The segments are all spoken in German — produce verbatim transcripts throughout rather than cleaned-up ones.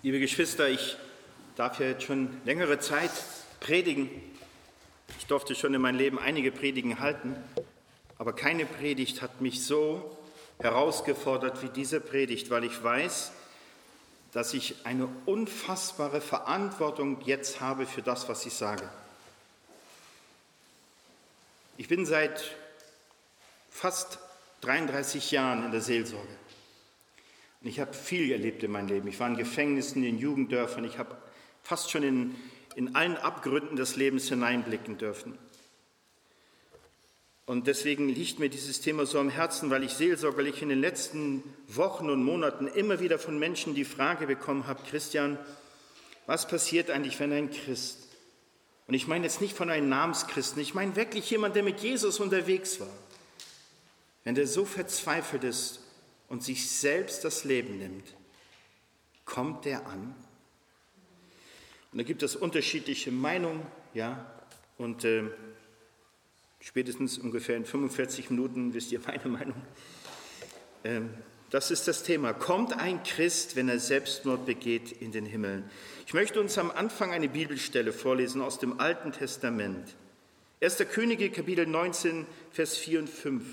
Liebe Geschwister, ich darf ja jetzt schon längere Zeit predigen. Ich durfte schon in meinem Leben einige Predigen halten, aber keine Predigt hat mich so herausgefordert wie diese Predigt, weil ich weiß, dass ich eine unfassbare Verantwortung jetzt habe für das, was ich sage. Ich bin seit fast dreiunddreißig Jahren in der Seelsorge. Und ich habe viel erlebt in meinem Leben. Ich war in Gefängnissen, in Jugenddörfern. Ich habe fast schon in, in allen Abgründen des Lebens hineinblicken dürfen. Und deswegen liegt mir dieses Thema so am Herzen, weil ich seelsorgerlich in den letzten Wochen und Monaten immer wieder von Menschen die Frage bekommen habe: Christian, was passiert eigentlich, wenn ein Christ, und ich meine jetzt nicht von einem Namenschristen, ich meine wirklich jemand, der mit Jesus unterwegs war, wenn der so verzweifelt ist und sich selbst das Leben nimmt, kommt der an? Und da gibt es unterschiedliche Meinungen, ja, und äh, spätestens ungefähr in fünfundvierzig Minuten wisst ihr meine Meinung. Ähm, das ist das Thema. Kommt ein Christ, wenn er Selbstmord begeht, in den Himmel? Ich möchte uns am Anfang eine Bibelstelle vorlesen aus dem Alten Testament. erster Könige, Kapitel neunzehn, Vers vier und fünf.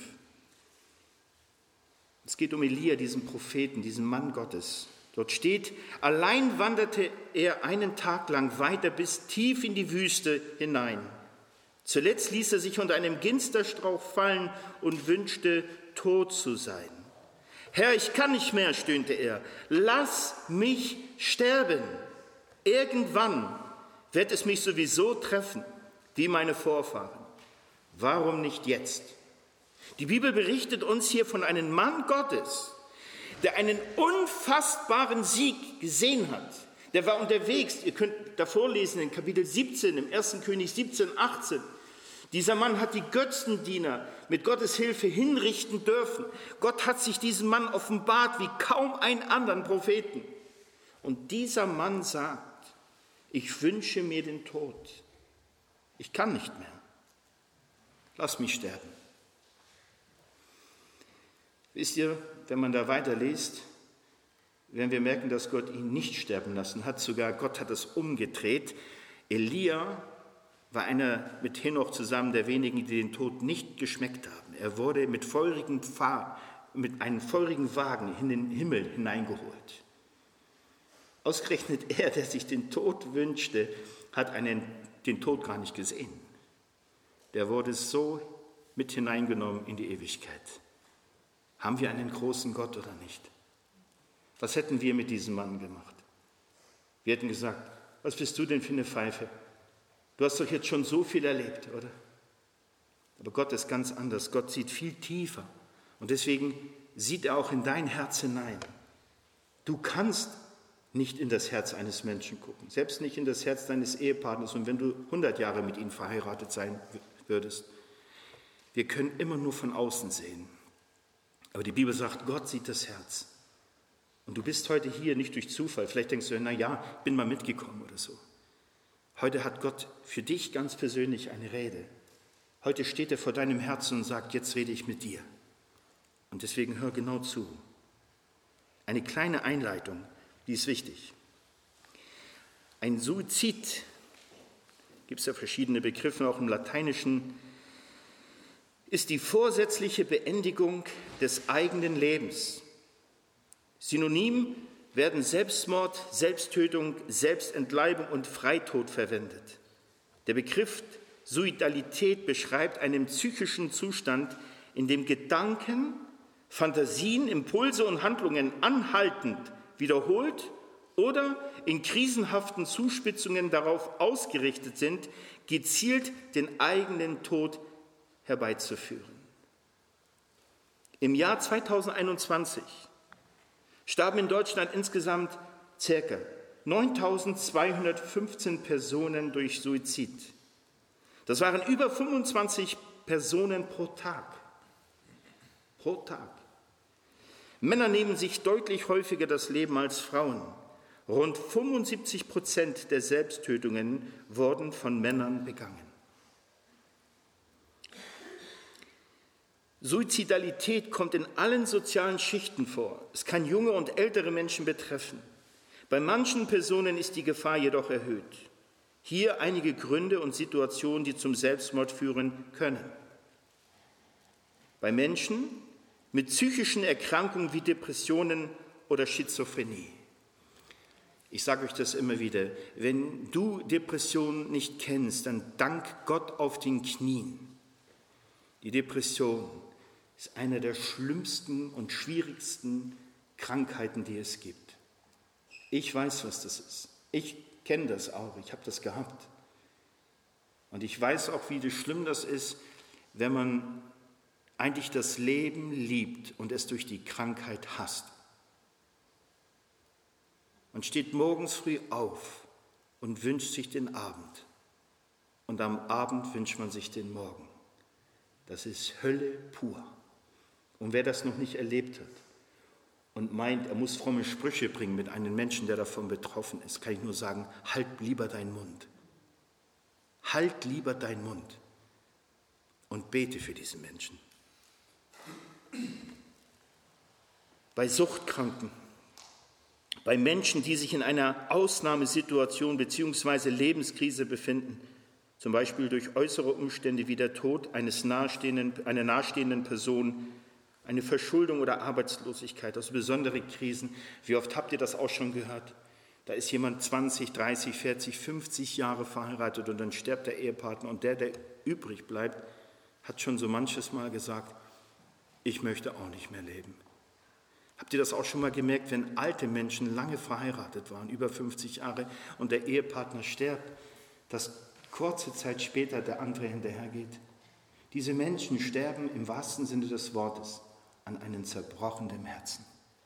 Es geht um Elia, diesen Propheten, diesen Mann Gottes. Dort steht: Allein wanderte er einen Tag lang weiter bis tief in die Wüste hinein. Zuletzt ließ er sich unter einem Ginsterstrauch fallen und wünschte, tot zu sein. Herr, ich kann nicht mehr, stöhnte er. Lass mich sterben. Irgendwann wird es mich sowieso treffen, wie meine Vorfahren. Warum nicht jetzt? Die Bibel berichtet uns hier von einem Mann Gottes, der einen unfassbaren Sieg gesehen hat. Der war unterwegs, ihr könnt davor lesen in Kapitel siebzehn, im ersten König siebzehn, achtzehn. Dieser Mann hat die Götzendiener mit Gottes Hilfe hinrichten dürfen. Gott hat sich diesem Mann offenbart wie kaum einen anderen Propheten. Und dieser Mann sagt: Ich wünsche mir den Tod. Ich kann nicht mehr. Lass mich sterben. Wisst ihr, wenn man da weiterliest, werden wir merken, dass Gott ihn nicht sterben lassen hat. Sogar Gott hat es umgedreht. Elia war einer mit Henoch zusammen der wenigen, die den Tod nicht geschmeckt haben. Er wurde mit, feurigen Fahr- mit einem feurigen Wagen in den Himmel hineingeholt. Ausgerechnet er, der sich den Tod wünschte, hat einen, den Tod gar nicht gesehen. Der wurde so mit hineingenommen in die Ewigkeit. Haben wir einen großen Gott oder nicht? Was hätten wir mit diesem Mann gemacht? Wir hätten gesagt: Was bist du denn für eine Pfeife? Du hast doch jetzt schon so viel erlebt, oder? Aber Gott ist ganz anders. Gott sieht viel tiefer. Und deswegen sieht er auch in dein Herz hinein. Du kannst nicht in das Herz eines Menschen gucken, selbst nicht in das Herz deines Ehepartners. Und wenn du hundert Jahre mit ihm verheiratet sein würdest, wir können immer nur von außen sehen. Aber die Bibel sagt, Gott sieht das Herz. Und du bist heute hier nicht durch Zufall. Vielleicht denkst du, na ja, bin mal mitgekommen oder so. Heute hat Gott für dich ganz persönlich eine Rede. Heute steht er vor deinem Herzen und sagt: Jetzt rede ich mit dir. Und deswegen hör genau zu. Eine kleine Einleitung, die ist wichtig. Ein Suizid, gibt es ja verschiedene Begriffe, auch im Lateinischen, ist die vorsätzliche Beendigung des eigenen Lebens. Synonym werden Selbstmord, Selbsttötung, Selbstentleibung und Freitod verwendet. Der Begriff Suizidalität beschreibt einen psychischen Zustand, in dem Gedanken, Fantasien, Impulse und Handlungen anhaltend wiederholt oder in krisenhaften Zuspitzungen darauf ausgerichtet sind, gezielt den eigenen Tod herbeizuführen. Im Jahr zweitausendeinundzwanzig starben in Deutschland insgesamt ca. neuntausendzweihundertfünfzehn Personen durch Suizid. Das waren über fünfundzwanzig Personen pro Tag. Pro Tag. Männer nehmen sich deutlich häufiger das Leben als Frauen. Rund fünfundsiebzig Prozent der Selbsttötungen wurden von Männern begangen. Suizidalität kommt in allen sozialen Schichten vor. Es kann junge und ältere Menschen betreffen. Bei manchen Personen ist die Gefahr jedoch erhöht. Hier einige Gründe und Situationen, die zum Selbstmord führen können. Bei Menschen mit psychischen Erkrankungen wie Depressionen oder Schizophrenie. Ich sage euch das immer wieder, wenn du Depressionen nicht kennst, dann dank Gott auf den Knien. Die Depression ist eine der schlimmsten und schwierigsten Krankheiten, die es gibt. Ich weiß, was das ist. Ich kenne das auch, ich habe das gehabt. Und ich weiß auch, wie schlimm das ist, wenn man eigentlich das Leben liebt und es durch die Krankheit hasst. Man steht morgens früh auf und wünscht sich den Abend. Und am Abend wünscht man sich den Morgen. Das ist Hölle pur. Und wer das noch nicht erlebt hat und meint, er muss fromme Sprüche bringen mit einem Menschen, der davon betroffen ist, kann ich nur sagen, halt lieber deinen Mund. Halt lieber deinen Mund und bete für diese Menschen. Bei Suchtkranken, bei Menschen, die sich in einer Ausnahmesituation bzw. Lebenskrise befinden, zum Beispiel durch äußere Umstände wie der Tod eines nahestehenden, einer nahestehenden Person, eine Verschuldung oder Arbeitslosigkeit, also besondere Krisen. Wie oft habt ihr das auch schon gehört? Da ist jemand zwanzig, dreißig, vierzig, fünfzig Jahre verheiratet und dann stirbt der Ehepartner und der, der übrig bleibt, hat schon so manches Mal gesagt, ich möchte auch nicht mehr leben. Habt ihr das auch schon mal gemerkt, wenn alte Menschen lange verheiratet waren, über fünfzig Jahre, und der Ehepartner stirbt, dass kurze Zeit später der andere hinterhergeht? Diese Menschen sterben im wahrsten Sinne des Wortes an einem zerbrochenen Herzen.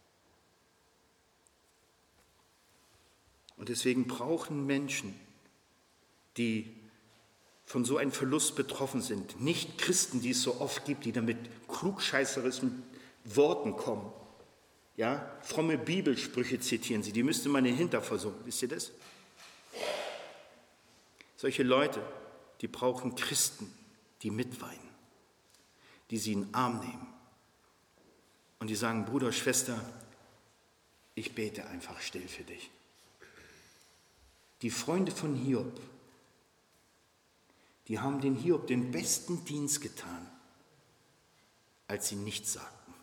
Und deswegen brauchen Menschen, die von so einem Verlust betroffen sind, nicht Christen, die es so oft gibt, die dann mit klugscheißerischen Worten kommen. Ja, fromme Bibelsprüche zitieren sie, die müsste man in den Hintern versunken, wisst ihr das? Solche Leute, die brauchen Christen, die mitweinen, die sie in den Arm nehmen und die sagen, Bruder, Schwester, ich bete einfach still für dich. Die Freunde von Hiob, die haben den Hiob den besten Dienst getan, als sie nichts sagten.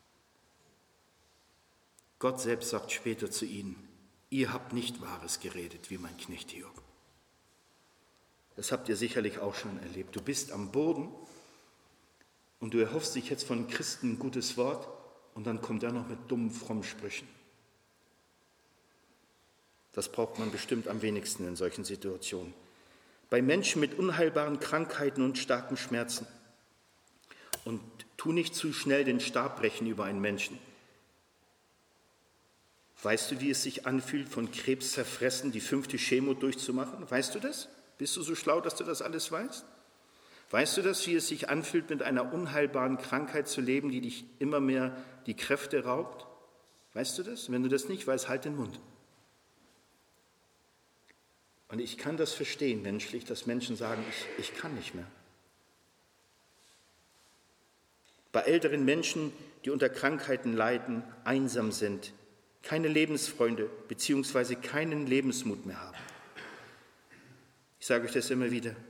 Gott selbst sagt später zu ihnen, ihr habt nicht Wahres geredet, wie mein Knecht Hiob. Das habt ihr sicherlich auch schon erlebt. Du bist am Boden und du erhoffst dich jetzt von Christen ein gutes Wort und dann kommt er noch mit dummen, frommen Sprüchen. Das braucht man bestimmt am wenigsten in solchen Situationen. Bei Menschen mit unheilbaren Krankheiten und starken Schmerzen. Und tu nicht zu schnell den Stab brechen über einen Menschen. Weißt du, wie es sich anfühlt, von Krebs zerfressen die fünfte Chemo durchzumachen? Weißt du das? Bist du so schlau, dass du das alles weißt? Weißt du das, wie es sich anfühlt, mit einer unheilbaren Krankheit zu leben, die dich immer mehr die Kräfte raubt? Weißt du das? Wenn du das nicht weißt, halt den Mund. Und ich kann das verstehen menschlich, dass Menschen sagen, ich, ich kann nicht mehr. Bei älteren Menschen, die unter Krankheiten leiden, einsam sind, keine Lebensfreunde bzw. keinen Lebensmut mehr haben. Ich sage euch das immer wieder.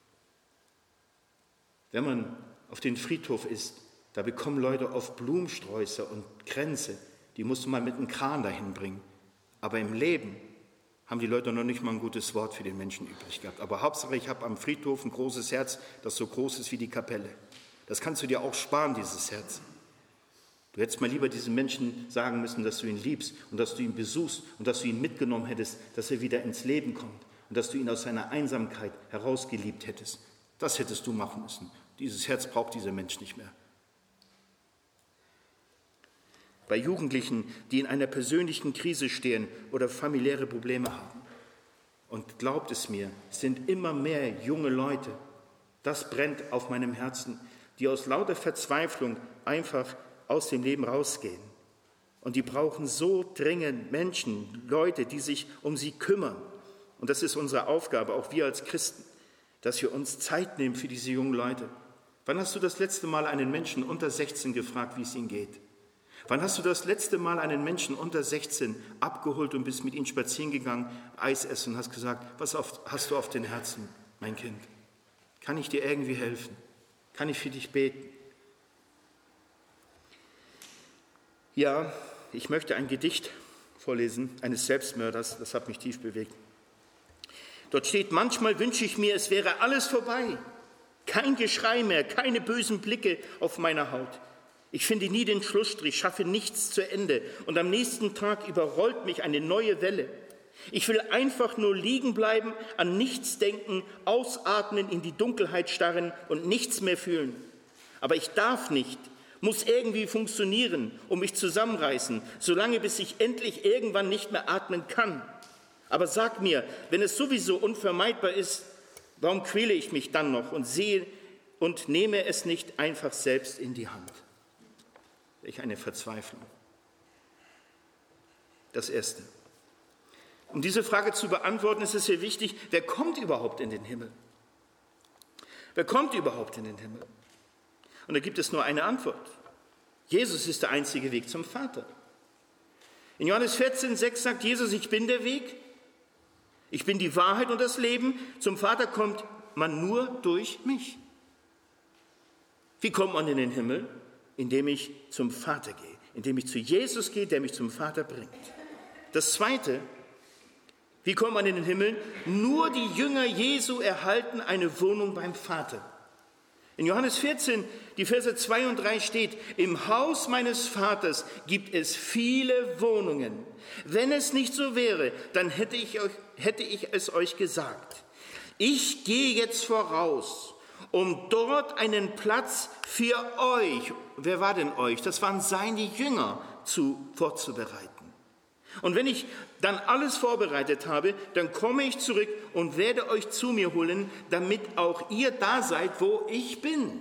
Wenn man auf den Friedhof ist, da bekommen Leute oft Blumensträuße und Kränze, die musst du mal mit einem Kran dahin bringen. Aber im Leben haben die Leute noch nicht mal ein gutes Wort für den Menschen übrig gehabt. Aber Hauptsache, ich habe am Friedhof ein großes Herz, das so groß ist wie die Kapelle. Das kannst du dir auch sparen, dieses Herz. Du hättest mal lieber diesen Menschen sagen müssen, dass du ihn liebst und dass du ihn besuchst und dass du ihn mitgenommen hättest, dass er wieder ins Leben kommt und dass du ihn aus seiner Einsamkeit herausgeliebt hättest. Das hättest du machen müssen. Dieses Herz braucht dieser Mensch nicht mehr. Bei Jugendlichen, die in einer persönlichen Krise stehen oder familiäre Probleme haben. Und glaubt es mir, es sind immer mehr junge Leute, das brennt auf meinem Herzen, die aus lauter Verzweiflung einfach aus dem Leben rausgehen. Und die brauchen so dringend Menschen, Leute, die sich um sie kümmern. Und das ist unsere Aufgabe, auch wir als Christen, dass wir uns Zeit nehmen für diese jungen Leute. Wann hast du das letzte Mal einen Menschen unter sechzehn gefragt, wie es ihnen geht? Wann hast du das letzte Mal einen Menschen unter sechzehn abgeholt und bist mit ihm spazieren gegangen, Eis essen und hast gesagt, was hast du auf den Herzen, mein Kind? Kann ich dir irgendwie helfen? Kann ich für dich beten? Ja, ich möchte ein Gedicht vorlesen, eines Selbstmörders, das hat mich tief bewegt. Dort steht, manchmal wünsche ich mir, es wäre alles vorbei. Kein Geschrei mehr, keine bösen Blicke auf meiner Haut. Ich finde nie den Schlussstrich, schaffe nichts zu Ende und am nächsten Tag überrollt mich eine neue Welle. Ich will einfach nur liegen bleiben, an nichts denken, ausatmen, in die Dunkelheit starren und nichts mehr fühlen. Aber ich darf nicht, muss irgendwie funktionieren und mich zusammenreißen, solange bis ich endlich irgendwann nicht mehr atmen kann. Aber sag mir, wenn es sowieso unvermeidbar ist, warum quäle ich mich dann noch und sehe und nehme es nicht einfach selbst in die Hand? Welch eine Verzweiflung. Das Erste. Um diese Frage zu beantworten, ist es sehr wichtig, wer kommt überhaupt in den Himmel? Wer kommt überhaupt in den Himmel? Und da gibt es nur eine Antwort. Jesus ist der einzige Weg zum Vater. In Johannes vierzehn, sechs sagt Jesus, ich bin der Weg, ich bin die Wahrheit und das Leben. Zum Vater kommt man nur durch mich. Wie kommt man in den Himmel? Indem ich zum Vater gehe, indem ich zu Jesus gehe, der mich zum Vater bringt. Das Zweite, wie kommt man in den Himmel? Nur die Jünger Jesu erhalten eine Wohnung beim Vater. In Johannes vierzehn, die Verse zwei und drei steht, im Haus meines Vaters gibt es viele Wohnungen. Wenn es nicht so wäre, dann hätte ich, euch, hätte ich es euch gesagt. Ich gehe jetzt voraus, um dort einen Platz für euch, wer war denn euch? Das waren seine Jünger, zu, vorzubereiten. Und wenn ich dann alles vorbereitet habe, dann komme ich zurück und werde euch zu mir holen, damit auch ihr da seid, wo ich bin.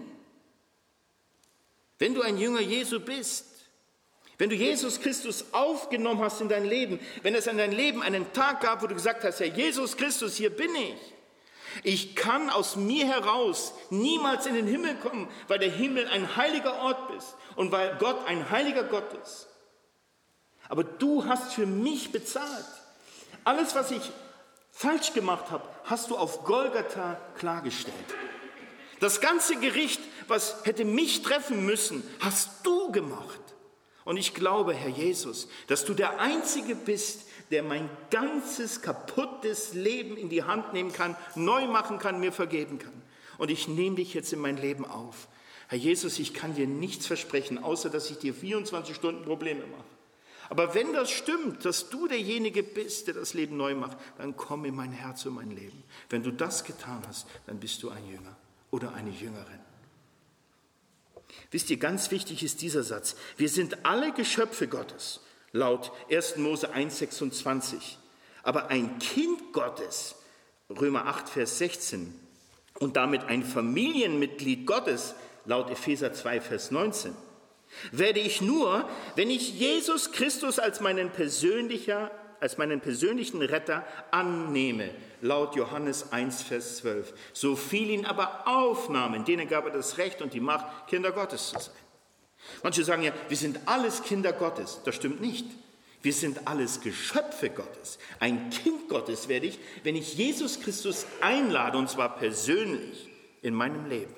Wenn du ein Jünger Jesu bist, wenn du Jesus Christus aufgenommen hast in dein Leben, wenn es in dein Leben einen Tag gab, wo du gesagt hast, Herr Jesus Christus, hier bin ich. Ich kann aus mir heraus niemals in den Himmel kommen, weil der Himmel ein heiliger Ort ist und weil Gott ein heiliger Gott ist. Aber du hast für mich bezahlt. Alles, was ich falsch gemacht habe, hast du auf Golgatha klargestellt. Das ganze Gericht, was hätte mich treffen müssen, hast du gemacht. Und ich glaube, Herr Jesus, dass du der Einzige bist, der mein ganzes kaputtes Leben in die Hand nehmen kann, neu machen kann, mir vergeben kann. Und ich nehme dich jetzt in mein Leben auf. Herr Jesus, ich kann dir nichts versprechen, außer dass ich dir vierundzwanzig Stunden Probleme mache. Aber wenn das stimmt, dass du derjenige bist, der das Leben neu macht, dann komm in mein Herz und mein Leben. Wenn du das getan hast, dann bist du ein Jünger oder eine Jüngerin. Wisst ihr, ganz wichtig ist dieser Satz. Wir sind alle Geschöpfe Gottes, laut erster Mose eins, sechsundzwanzig. Aber ein Kind Gottes, Römer acht, Vers sechzehn, und damit ein Familienmitglied Gottes, laut Epheser zwei, Vers neunzehn. Werde ich nur, wenn ich Jesus Christus als meinen, persönlicher, als meinen persönlichen Retter annehme, laut Johannes eins, Vers zwölf. So viel ihn aber aufnahmen, denen gab er das Recht und die Macht, Kinder Gottes zu sein. Manche sagen ja, wir sind alles Kinder Gottes. Das stimmt nicht. Wir sind alles Geschöpfe Gottes. Ein Kind Gottes werde ich, wenn ich Jesus Christus einlade, und zwar persönlich in meinem Leben.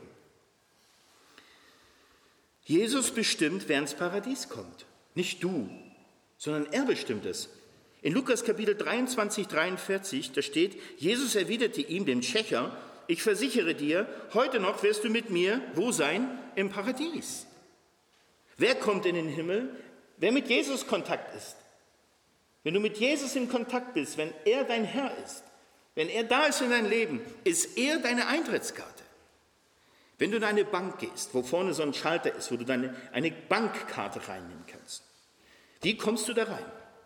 Jesus bestimmt, wer ins Paradies kommt. Nicht du, sondern er bestimmt es. In Lukas Kapitel dreiundzwanzig, dreiundvierzig, da steht, Jesus erwiderte ihm, dem Tschecher, ich versichere dir, heute noch wirst du mit mir, wo sein? Im Paradies. Wer kommt in den Himmel? Wer mit Jesus Kontakt ist. Wenn du mit Jesus in Kontakt bist, wenn er dein Herr ist, wenn er da ist in dein Leben, ist er deine Eintrittskarte. Wenn du in eine Bank gehst, wo vorne so ein Schalter ist, wo du deine, eine Bankkarte reinnehmen kannst, wie kommst du da rein?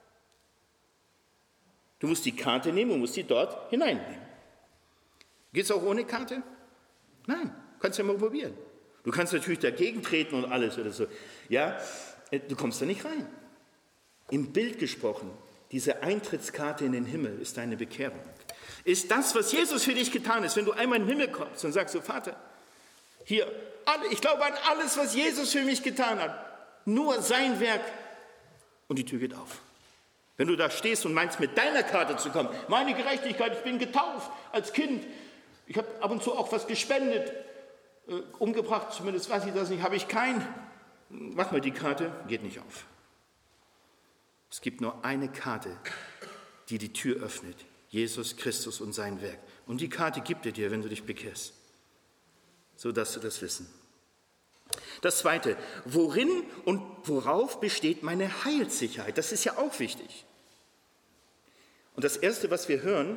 Du musst die Karte nehmen und musst die dort hineinnehmen. Geht es auch ohne Karte? Nein, kannst ja mal probieren. Du kannst natürlich dagegen treten und alles oder so. Ja, du kommst da nicht rein. Im Bild gesprochen, diese Eintrittskarte in den Himmel ist deine Bekehrung. Ist das, was Jesus für dich getan ist, wenn du einmal in den Himmel kommst und sagst, so Vater, hier, alle, ich glaube an alles, was Jesus für mich getan hat. Nur sein Werk und die Tür geht auf. Wenn du da stehst und meinst, mit deiner Karte zu kommen, meine Gerechtigkeit, ich bin getauft als Kind, ich habe ab und zu auch was gespendet, äh, umgebracht, zumindest weiß ich das nicht, habe ich kein. Mach mal die Karte, geht nicht auf. Es gibt nur eine Karte, die die Tür öffnet, Jesus Christus und sein Werk. Und die Karte gibt er dir, wenn du dich bekehrst, so dass du das wissen. Das Zweite, worin und worauf besteht meine Heilssicherheit? Das ist ja auch wichtig. Und das Erste, was wir hören,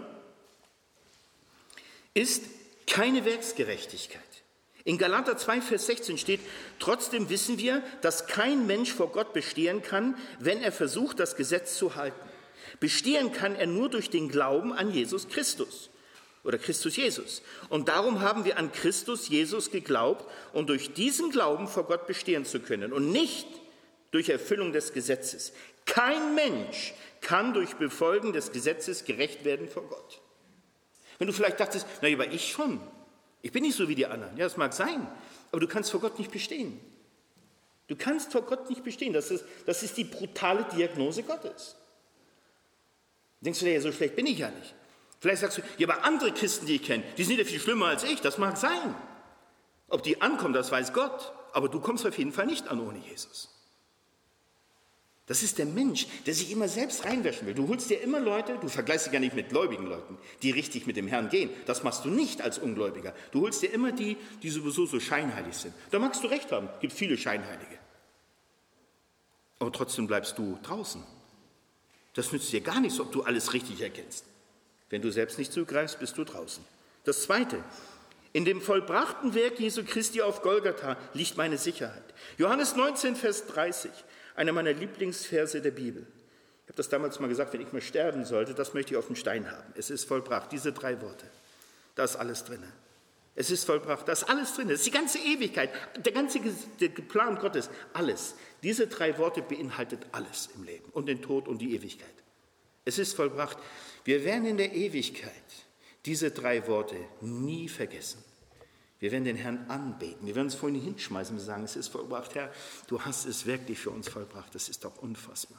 ist keine Werksgerechtigkeit. In Galater zwei, Vers sechzehn steht, trotzdem wissen wir, dass kein Mensch vor Gott bestehen kann, wenn er versucht, das Gesetz zu halten. Bestehen kann er nur durch den Glauben an Jesus Christus. Oder Christus Jesus. Und darum haben wir an Christus Jesus geglaubt, um durch diesen Glauben vor Gott bestehen zu können und nicht durch Erfüllung des Gesetzes. Kein Mensch kann durch Befolgen des Gesetzes gerecht werden vor Gott. Wenn du vielleicht dachtest, na, aber ich schon. Ich bin nicht so wie die anderen. Ja, das mag sein, aber du kannst vor Gott nicht bestehen. Du kannst vor Gott nicht bestehen. Das ist, das ist die brutale Diagnose Gottes. Denkst du dir, ja, so schlecht bin ich ja nicht. Vielleicht sagst du, ja, aber andere Christen, die ich kenne, die sind ja viel schlimmer als ich. Das mag sein. Ob die ankommen, das weiß Gott. Aber du kommst auf jeden Fall nicht an ohne Jesus. Das ist der Mensch, der sich immer selbst reinwäschen will. Du holst dir immer Leute, du vergleichst dich ja nicht mit gläubigen Leuten, die richtig mit dem Herrn gehen. Das machst du nicht als Ungläubiger. Du holst dir immer die, die sowieso so scheinheilig sind. Da magst du recht haben, es gibt viele Scheinheilige. Aber trotzdem bleibst du draußen. Das nützt dir gar nichts, ob du alles richtig erkennst. Wenn du selbst nicht zugreifst, bist du draußen. Das Zweite, in dem vollbrachten Werk Jesu Christi auf Golgatha liegt meine Sicherheit. Johannes neunzehn, Vers dreißig, einer meiner Lieblingsverse der Bibel. Ich habe das damals mal gesagt, wenn ich mal sterben sollte, das möchte ich auf dem Stein haben. Es ist vollbracht, diese drei Worte. Da ist alles drin. Es ist vollbracht, da ist alles drin. Das ist die ganze Ewigkeit, der ganze der Plan Gottes, alles. Diese drei Worte beinhaltet alles im Leben und den Tod und die Ewigkeit. Es ist vollbracht. Wir werden in der Ewigkeit diese drei Worte nie vergessen. Wir werden den Herrn anbeten. Wir werden es vor ihn hinschmeißen und sagen, es ist vollbracht. Herr, du hast es wirklich für uns vollbracht. Das ist doch unfassbar.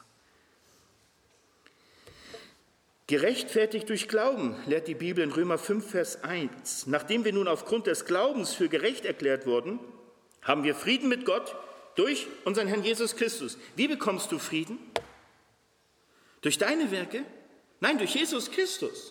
Gerechtfertigt durch Glauben, lehrt die Bibel in Römer fünf, Vers eins. Nachdem wir nun aufgrund des Glaubens für gerecht erklärt wurden, haben wir Frieden mit Gott durch unseren Herrn Jesus Christus. Wie bekommst du Frieden? Durch deine Werke? Nein, durch Jesus Christus.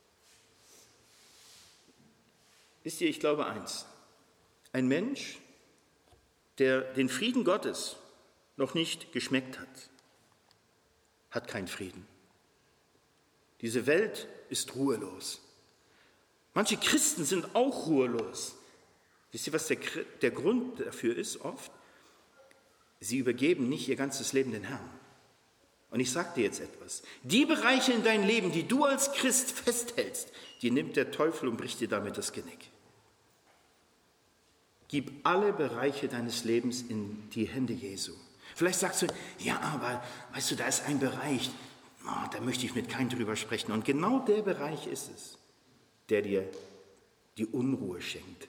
Wisst ihr, ich glaube eins. Ein Mensch, der den Frieden Gottes noch nicht geschmeckt hat, hat keinen Frieden. Diese Welt ist ruhelos. Manche Christen sind auch ruhelos. Wisst ihr, was der, der Grund dafür ist oft? Sie übergeben nicht ihr ganzes Leben den Herrn. Und ich sage dir jetzt etwas. Die Bereiche in deinem Leben, die du als Christ festhältst, die nimmt der Teufel und bricht dir damit das Genick. Gib alle Bereiche deines Lebens in die Hände Jesu. Vielleicht sagst du, ja, aber weißt du, da ist ein Bereich, oh, da möchte ich mit keinem drüber sprechen. Und genau der Bereich ist es, der dir die Unruhe schenkt.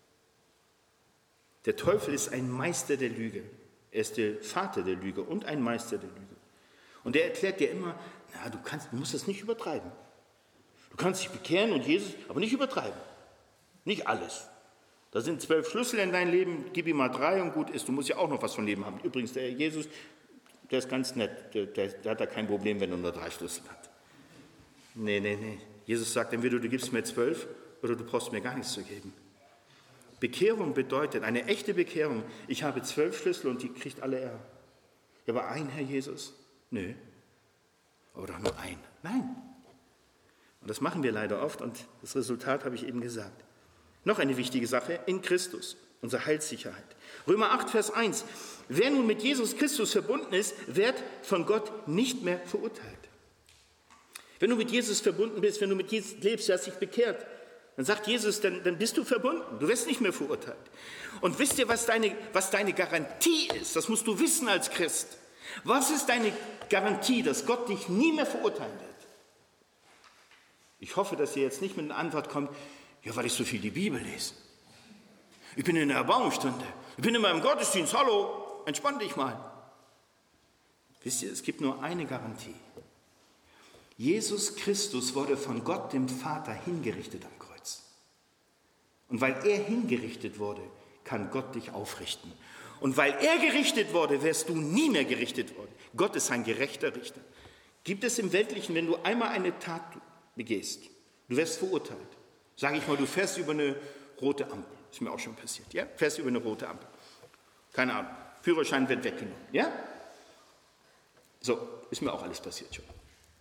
Der Teufel ist ein Meister der Lüge. Er ist der Vater der Lüge und ein Meister der Lüge. Und er erklärt dir immer, na, du, kannst, du musst das nicht übertreiben. Du kannst dich bekehren und Jesus, aber nicht übertreiben. Nicht alles. Da sind zwölf Schlüssel in dein Leben, gib ihm mal drei und gut ist. Du musst ja auch noch was von Leben haben. Übrigens, der Jesus, der ist ganz nett. Der, der, der hat da kein Problem, wenn er nur drei Schlüssel hat. Nee, nee, nee. Jesus sagt, entweder du gibst mir zwölf oder du brauchst mir gar nichts zu geben. Bekehrung bedeutet, eine echte Bekehrung, ich habe zwölf Schlüssel und die kriegt alle er. Ja, aber ein, Herr Jesus? Nö. Aber doch nur ein. Nein. Und das machen wir leider oft und das Resultat habe ich eben gesagt. Noch eine wichtige Sache, in Christus, unsere Heilssicherheit. Römer acht, Vers eins. Wer nun mit Jesus Christus verbunden ist, wird von Gott nicht mehr verurteilt. Wenn du mit Jesus verbunden bist, wenn du mit Jesus lebst, du hast dich bekehrt, dann sagt Jesus, dann, dann bist du verbunden, du wirst nicht mehr verurteilt. Und wisst ihr, was deine, was deine Garantie ist? Das musst du wissen als Christ. Was ist deine Garantie, dass Gott dich nie mehr verurteilen wird? Ich hoffe, dass ihr jetzt nicht mit einer Antwort kommt, ja, weil ich so viel die Bibel lese. Ich bin in der Erbauungsstunde, ich bin in meinem Gottesdienst, hallo. entspann dich mal. Wisst ihr, es gibt nur eine Garantie. Jesus Christus wurde von Gott, dem Vater, hingerichtet am Kreuz. Und weil er hingerichtet wurde, kann Gott dich aufrichten. Und weil er gerichtet wurde, wärst du nie mehr gerichtet worden. Gott ist ein gerechter Richter. Gibt es im Weltlichen, wenn du einmal eine Tat begehst, du wirst verurteilt. Sage ich mal, du fährst über eine rote Ampel. Ist mir auch schon passiert. Ja? Fährst über eine rote Ampel. Keine Ahnung. Führerschein wird weggenommen. Ja? So, ist mir auch alles passiert schon.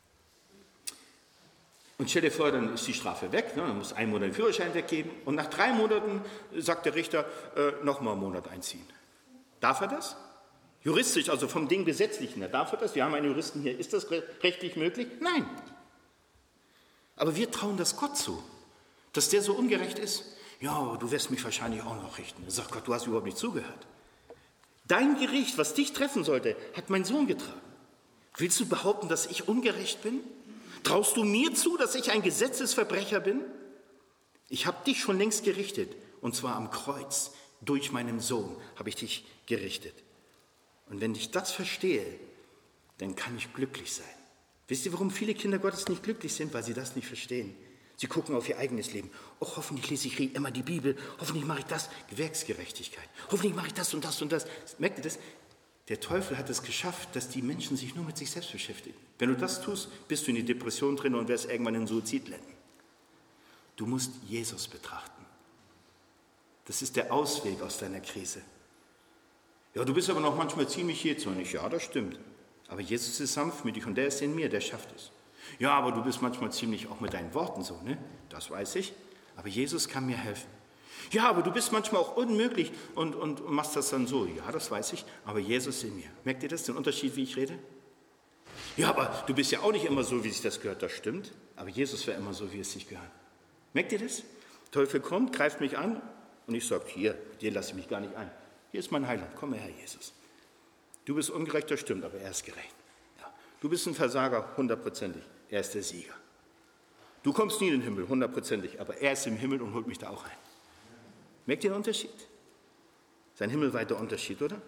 Und stell dir vor, dann ist die Strafe weg, ne? Dann muss ein Monat den Führerschein weggeben und nach drei Monaten sagt der Richter, äh, nochmal einen Monat einziehen. Darf er das? Juristisch, also vom Ding Gesetzlichen her, darf er das? Wir haben einen Juristen hier. Ist das rechtlich möglich? Nein. Aber wir trauen das Gott zu, dass der so ungerecht ist. Ja, du wirst mich wahrscheinlich auch noch richten. Da sagt Gott, du hast überhaupt nicht zugehört. Dein Gericht, was dich treffen sollte, hat mein Sohn getragen. Willst du behaupten, dass ich ungerecht bin? Traust du mir zu, dass ich ein Gesetzesverbrecher bin? Ich habe dich schon längst gerichtet, und zwar am Kreuz. Durch meinen Sohn habe ich dich gerichtet. Und wenn ich das verstehe, dann kann ich glücklich sein. Wisst ihr, warum viele Kinder Gottes nicht glücklich sind? Weil sie das nicht verstehen. Sie gucken auf ihr eigenes Leben. Oh, hoffentlich lese ich immer die Bibel. Hoffentlich mache ich das. Gewerksgerechtigkeit. Hoffentlich mache ich das und das und das. Merkt ihr das? Der Teufel hat es geschafft, dass die Menschen sich nur mit sich selbst beschäftigen. Wenn du das tust, bist du in die Depression drin und wirst irgendwann in Suizid landen. Du musst Jesus betrachten. Das ist der Ausweg aus deiner Krise. Ja, du bist aber noch manchmal ziemlich jähzornig. Ja, das stimmt. Aber Jesus ist sanftmütig und der ist in mir, der schafft es. Ja, aber du bist manchmal ziemlich auch mit deinen Worten so, ne? Das weiß ich. Aber Jesus kann mir helfen. Ja, aber du bist manchmal auch unmöglich und, und, und machst das dann so. Ja, das weiß ich, aber Jesus in mir. Merkt ihr das, den Unterschied, wie ich rede? Ja, aber du bist ja auch nicht immer so, wie sich das gehört. Das stimmt, aber Jesus war immer so, wie es sich gehört. Merkt ihr das? Der Teufel kommt, greift mich an und ich sage, hier, dir lasse ich mich gar nicht ein. Hier ist mein Heiland, komm her, Jesus. Du bist ungerecht, das stimmt, aber er ist gerecht. Ja. Du bist ein Versager, hundertprozentig. Er ist der Sieger. Du kommst nie in den Himmel, hundertprozentig, aber er ist im Himmel und holt mich da auch ein. Merkt ihr den Unterschied? Sein himmelweiter Unterschied, oder?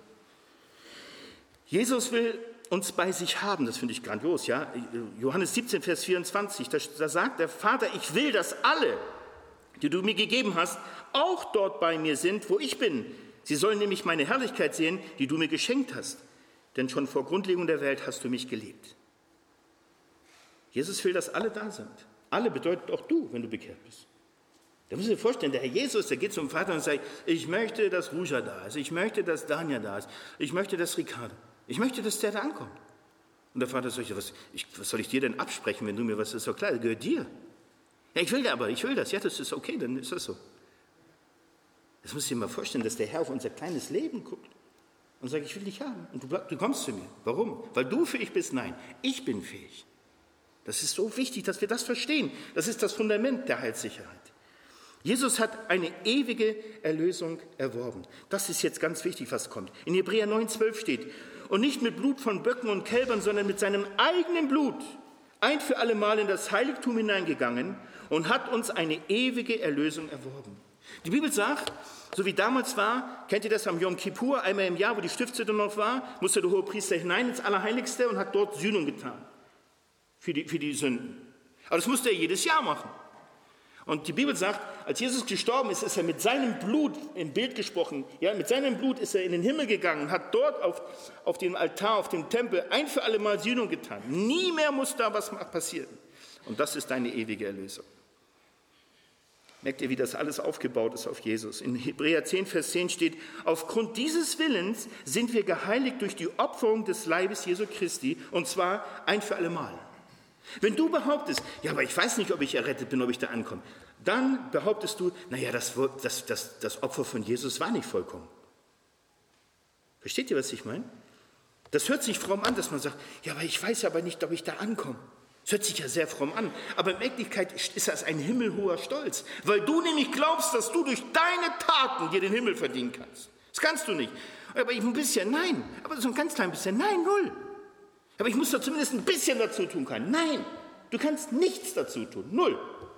Jesus will uns bei sich haben, das finde ich grandios, ja. Johannes siebzehn, Vers vierundzwanzig, da, da sagt der Vater, ich will, dass alle, die du mir gegeben hast, auch dort bei mir sind, wo ich bin. Sie sollen nämlich meine Herrlichkeit sehen, die du mir geschenkt hast. Denn schon vor Grundlegung der Welt hast du mich geliebt. Jesus will, dass alle da sind. Alle bedeutet auch du, wenn du bekehrt bist. Da müssen Sie sich vorstellen, der Herr Jesus, der geht zum Vater und sagt, ich möchte, dass Ruja da ist, ich möchte, dass Danja da ist, ich möchte, dass Ricardo, ich möchte, dass der da ankommt. Und der Vater sagt, was, ich, was soll ich dir denn absprechen, wenn du mir was, das ist doch klar, das gehört dir. Ja, ich will aber, ich will das, ja, das ist okay, dann ist das so. Das muss ich dir mal vorstellen, dass der Herr auf unser kleines Leben guckt und sagt, ich will dich haben und du, bleib, du kommst zu mir. Warum? Weil du fähig bist? Nein, ich bin fähig. Das ist so wichtig, dass wir das verstehen. Das ist das Fundament der Heilssicherheit. Jesus hat eine ewige Erlösung erworben. Das ist jetzt ganz wichtig, was kommt. In Hebräer neun, zwölf steht, und nicht mit Blut von Böcken und Kälbern, sondern mit seinem eigenen Blut, ein für alle Mal in das Heiligtum hineingegangen und hat uns eine ewige Erlösung erworben. Die Bibel sagt, so wie damals war, kennt ihr das am Yom Kippur, einmal im Jahr, wo die Stiftshütte noch war, musste der Hohepriester hinein ins Allerheiligste und hat dort Sühnung getan für die, für die Sünden. Aber das musste er jedes Jahr machen. Und die Bibel sagt, als Jesus gestorben ist, ist er mit seinem Blut, im Bild gesprochen, ja, mit seinem Blut ist er in den Himmel gegangen und hat dort auf, auf dem Altar, auf dem Tempel ein für alle Mal Sühnung getan. Nie mehr muss da was passieren. Und das ist deine ewige Erlösung. Merkt ihr, wie das alles aufgebaut ist auf Jesus? In Hebräer zehn, Vers zehn steht, aufgrund dieses Willens sind wir geheiligt durch die Opferung des Leibes Jesu Christi, und zwar ein für alle Mal. Wenn du behauptest, ja, aber ich weiß nicht, ob ich errettet bin, ob ich da ankomme, dann behauptest du, naja, das, das, das, das Opfer von Jesus war nicht vollkommen. Versteht ihr, was ich meine? Das hört sich fromm an, dass man sagt, ja, aber ich weiß aber nicht, ob ich da ankomme. Das hört sich ja sehr fromm an, aber in Wirklichkeit ist das ein himmelhoher Stolz, weil du nämlich glaubst, dass du durch deine Taten dir den Himmel verdienen kannst. Das kannst du nicht. Aber ich ein bisschen, nein, aber so ein ganz klein bisschen, nein, null. Aber ich muss doch zumindest ein bisschen dazu tun können. Nein, du kannst nichts dazu tun, null.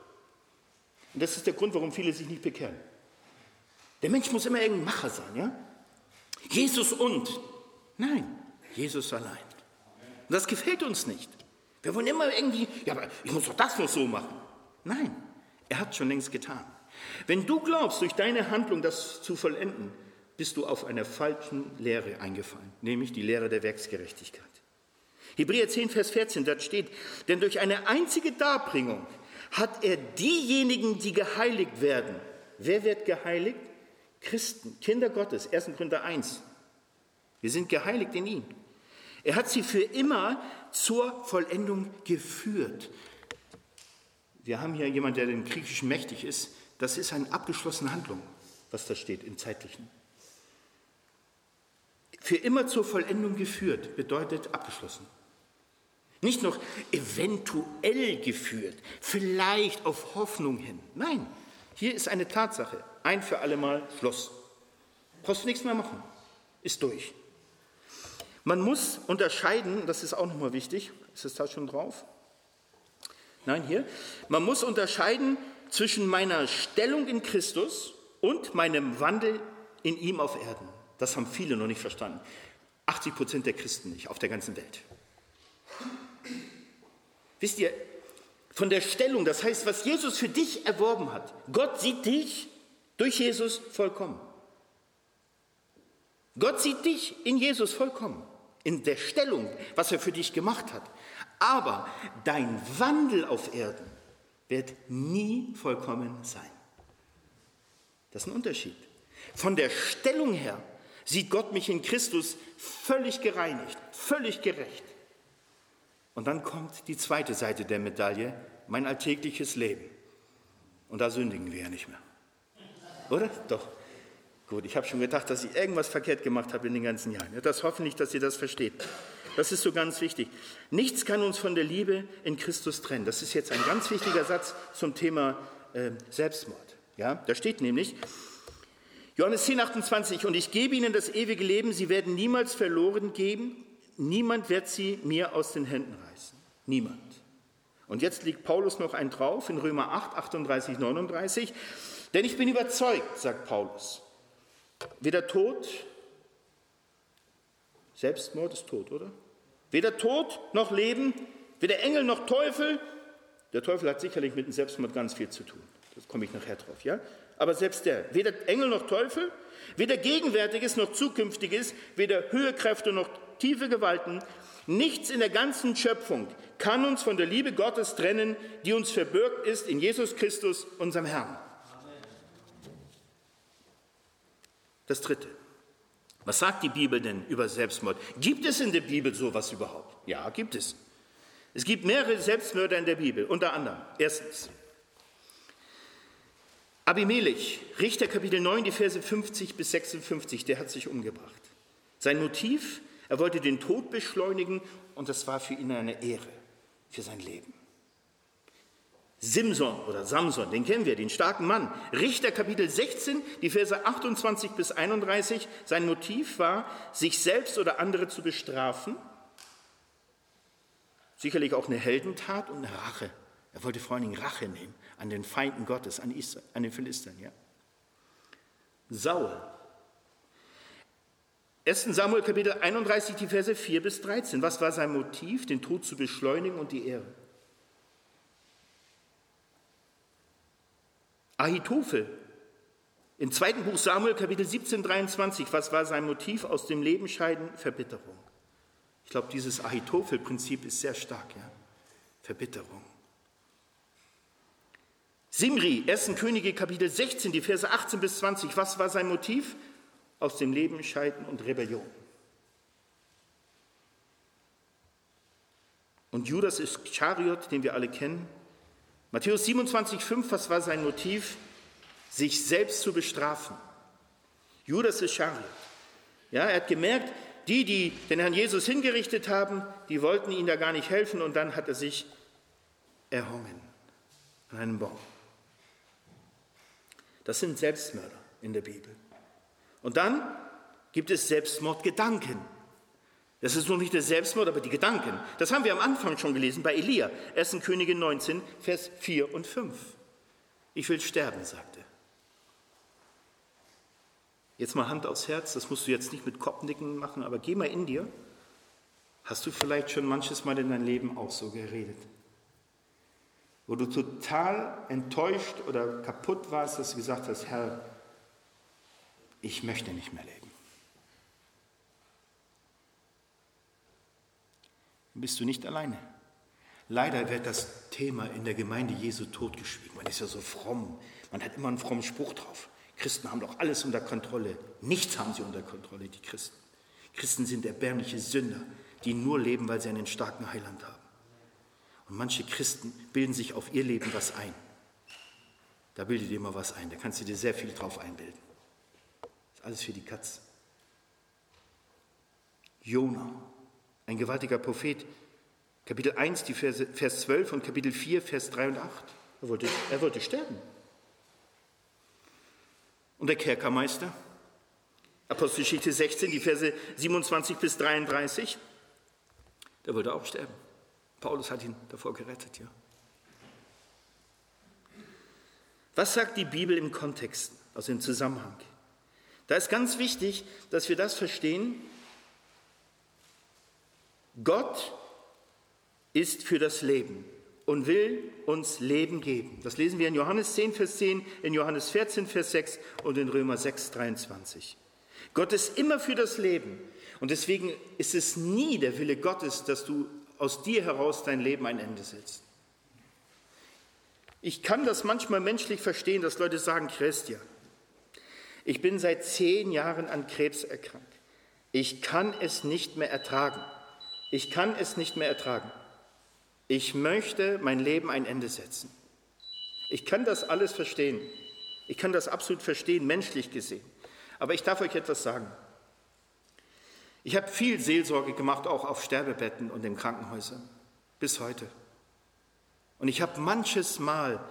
Und das ist der Grund, warum viele sich nicht bekehren. Der Mensch muss immer irgendein Macher sein, ja? Jesus und. Nein, Jesus allein. Und das gefällt uns nicht. Wir wollen immer irgendwie, ja, aber ich muss doch das noch so machen. Nein, er hat schon längst getan. Wenn du glaubst, durch deine Handlung das zu vollenden, bist du auf einer falschen Lehre eingefallen, nämlich die Lehre der Werksgerechtigkeit. Hebräer zehn, Vers vierzehn, dort steht, denn durch eine einzige Darbringung hat er diejenigen, die geheiligt werden. Wer wird geheiligt? Christen, Kinder Gottes, erster Korinther eins. Wir sind geheiligt in ihm. Er hat sie für immer zur Vollendung geführt. Wir haben hier jemanden, der dem Griechischen mächtig ist. Das ist eine abgeschlossene Handlung, was da steht im Zeitlichen. Für immer zur Vollendung geführt bedeutet abgeschlossen. Nicht noch eventuell geführt, vielleicht auf Hoffnung hin. Nein, hier ist eine Tatsache. Ein für alle Mal Schluss. Brauchst du nichts mehr machen. Ist durch. Man muss unterscheiden, das ist auch nochmal wichtig, ist das da schon drauf? Nein, hier. Man muss unterscheiden zwischen meiner Stellung in Christus und meinem Wandel in ihm auf Erden. Das haben viele noch nicht verstanden. achtzig Prozent der Christen nicht, auf der ganzen Welt. Wisst ihr, von der Stellung, das heißt, was Jesus für dich erworben hat. Gott sieht dich durch Jesus vollkommen. Gott sieht dich in Jesus vollkommen. In der Stellung, was er für dich gemacht hat. Aber dein Wandel auf Erden wird nie vollkommen sein. Das ist ein Unterschied. Von der Stellung her sieht Gott mich in Christus völlig gereinigt, völlig gerecht. Und dann kommt die zweite Seite der Medaille, mein alltägliches Leben. Und da sündigen wir ja nicht mehr. Oder? Doch. Gut, ich habe schon gedacht, dass ich irgendwas verkehrt gemacht habe in den ganzen Jahren. Das hoffe ich, dass ihr das versteht. Das ist so ganz wichtig. Nichts kann uns von der Liebe in Christus trennen. Das ist jetzt ein ganz wichtiger Satz zum Thema äh, Selbstmord. Ja, da steht nämlich, Johannes zehn, achtundzwanzig, und ich gebe ihnen das ewige Leben, sie werden niemals verloren gehen, niemand wird sie mir aus den Händen reißen. Niemand. Und jetzt liegt Paulus noch ein drauf in Römer acht, achtunddreißig, neununddreißig, denn ich bin überzeugt, sagt Paulus, weder Tod, Selbstmord ist Tod, oder? Weder Tod noch Leben, weder Engel noch Teufel. Der Teufel hat sicherlich mit dem Selbstmord ganz viel zu tun. Das komme ich nachher drauf, ja? Aber selbst der, weder Engel noch Teufel, weder Gegenwärtiges noch Zukünftiges, weder Höhekräfte noch tiefe Gewalten, nichts in der ganzen Schöpfung kann uns von der Liebe Gottes trennen, die uns verbürgt ist in Jesus Christus, unserem Herrn. Das Dritte. Was sagt die Bibel denn über Selbstmord? Gibt es in der Bibel sowas überhaupt? Ja, gibt es. Es gibt mehrere Selbstmörder in der Bibel, unter anderem. Erstens, Abimelech, Richter Kapitel neun, die Verse fünfzig bis sechsundfünfzig, der hat sich umgebracht. Sein Motiv, er wollte den Tod beschleunigen und das war für ihn eine Ehre, für sein Leben. Simson oder Samson, den kennen wir, den starken Mann. Richter Kapitel sechzehn, die Verse achtundzwanzig bis einunddreißig. Sein Motiv war, sich selbst oder andere zu bestrafen. Sicherlich auch eine Heldentat und eine Rache. Er wollte vor allen Dingen Rache nehmen an den Feinden Gottes, an, Israel, an den Philistern. Ja. Saul. erster Samuel Kapitel einunddreißig, die Verse vier bis dreizehn. Was war sein Motiv? Den Tod zu beschleunigen und die Ehre. Ahitophel, im zweiten Buch Samuel, Kapitel siebzehn, dreiundzwanzig, was war sein Motiv? Aus dem Leben scheiden, Verbitterung. Ich glaube, dieses Ahitophel-Prinzip ist sehr stark, ja. Verbitterung. Simri, erster Könige, Kapitel sechzehn, die Verse achtzehn bis zwanzig, was war sein Motiv? Aus dem Leben scheiden und Rebellion. Und Judas Iskariot, den wir alle kennen, Matthäus siebenundzwanzig, fünf, was war sein Motiv? Sich selbst zu bestrafen. Judas Iskariot. Ja, er hat gemerkt, die, die den Herrn Jesus hingerichtet haben, die wollten ihm da gar nicht helfen und dann hat er sich erhungen an einem Baum. Das sind Selbstmörder in der Bibel. Und dann gibt es Selbstmordgedanken. Das ist noch nicht der Selbstmord, aber die Gedanken. Das haben wir am Anfang schon gelesen bei Elia, erster Könige neunzehn, Vers vier und fünf. Ich will sterben, sagte er. Jetzt mal Hand aufs Herz, das musst du jetzt nicht mit Kopfnicken machen, aber geh mal in dir. Hast du vielleicht schon manches Mal in deinem Leben auch so geredet? Wo du total enttäuscht oder kaputt warst, dass du gesagt hast, Herr, ich möchte nicht mehr leben. Dann bist du nicht alleine. Leider wird das Thema in der Gemeinde Jesu totgeschwiegen. Man ist ja so fromm, man hat immer einen frommen Spruch drauf. Christen haben doch alles unter Kontrolle. Nichts haben sie unter Kontrolle, die Christen. Christen sind erbärmliche Sünder, die nur leben, weil sie einen starken Heiland haben. Und manche Christen bilden sich auf ihr Leben was ein. Da bildet dir immer was ein, da kannst du dir sehr viel drauf einbilden. Das ist alles für die Katz. Jona, ein gewaltiger Prophet, Kapitel eins, die Verse, Vers zwölf und Kapitel vier, Vers drei und acht. Er wollte, er wollte sterben. Und der Kerkermeister, Apostelgeschichte sechzehn, die Verse siebenundzwanzig bis dreiunddreißig, der wollte auch sterben. Paulus hat ihn davor gerettet, ja. Was sagt die Bibel im Kontext, also im Zusammenhang? Da ist ganz wichtig, dass wir das verstehen. Gott ist für das Leben und will uns Leben geben. Das lesen wir in Johannes zehn, Vers zehn, in Johannes vierzehn, Vers sechs und in Römer sechs, dreiundzwanzig. Gott ist immer für das Leben und deswegen ist es nie der Wille Gottes, dass du aus dir heraus dein Leben ein Ende setzt. Ich kann das manchmal menschlich verstehen, dass Leute sagen, Christian, ich bin seit zehn Jahren an Krebs erkrankt. Ich kann es nicht mehr ertragen. Ich kann es nicht mehr ertragen. Ich möchte mein Leben ein Ende setzen. Ich kann das alles verstehen. Ich kann das absolut verstehen, menschlich gesehen. Aber ich darf euch etwas sagen. Ich habe viel Seelsorge gemacht, auch auf Sterbebetten und in Krankenhäusern, bis heute. Und ich habe manches Mal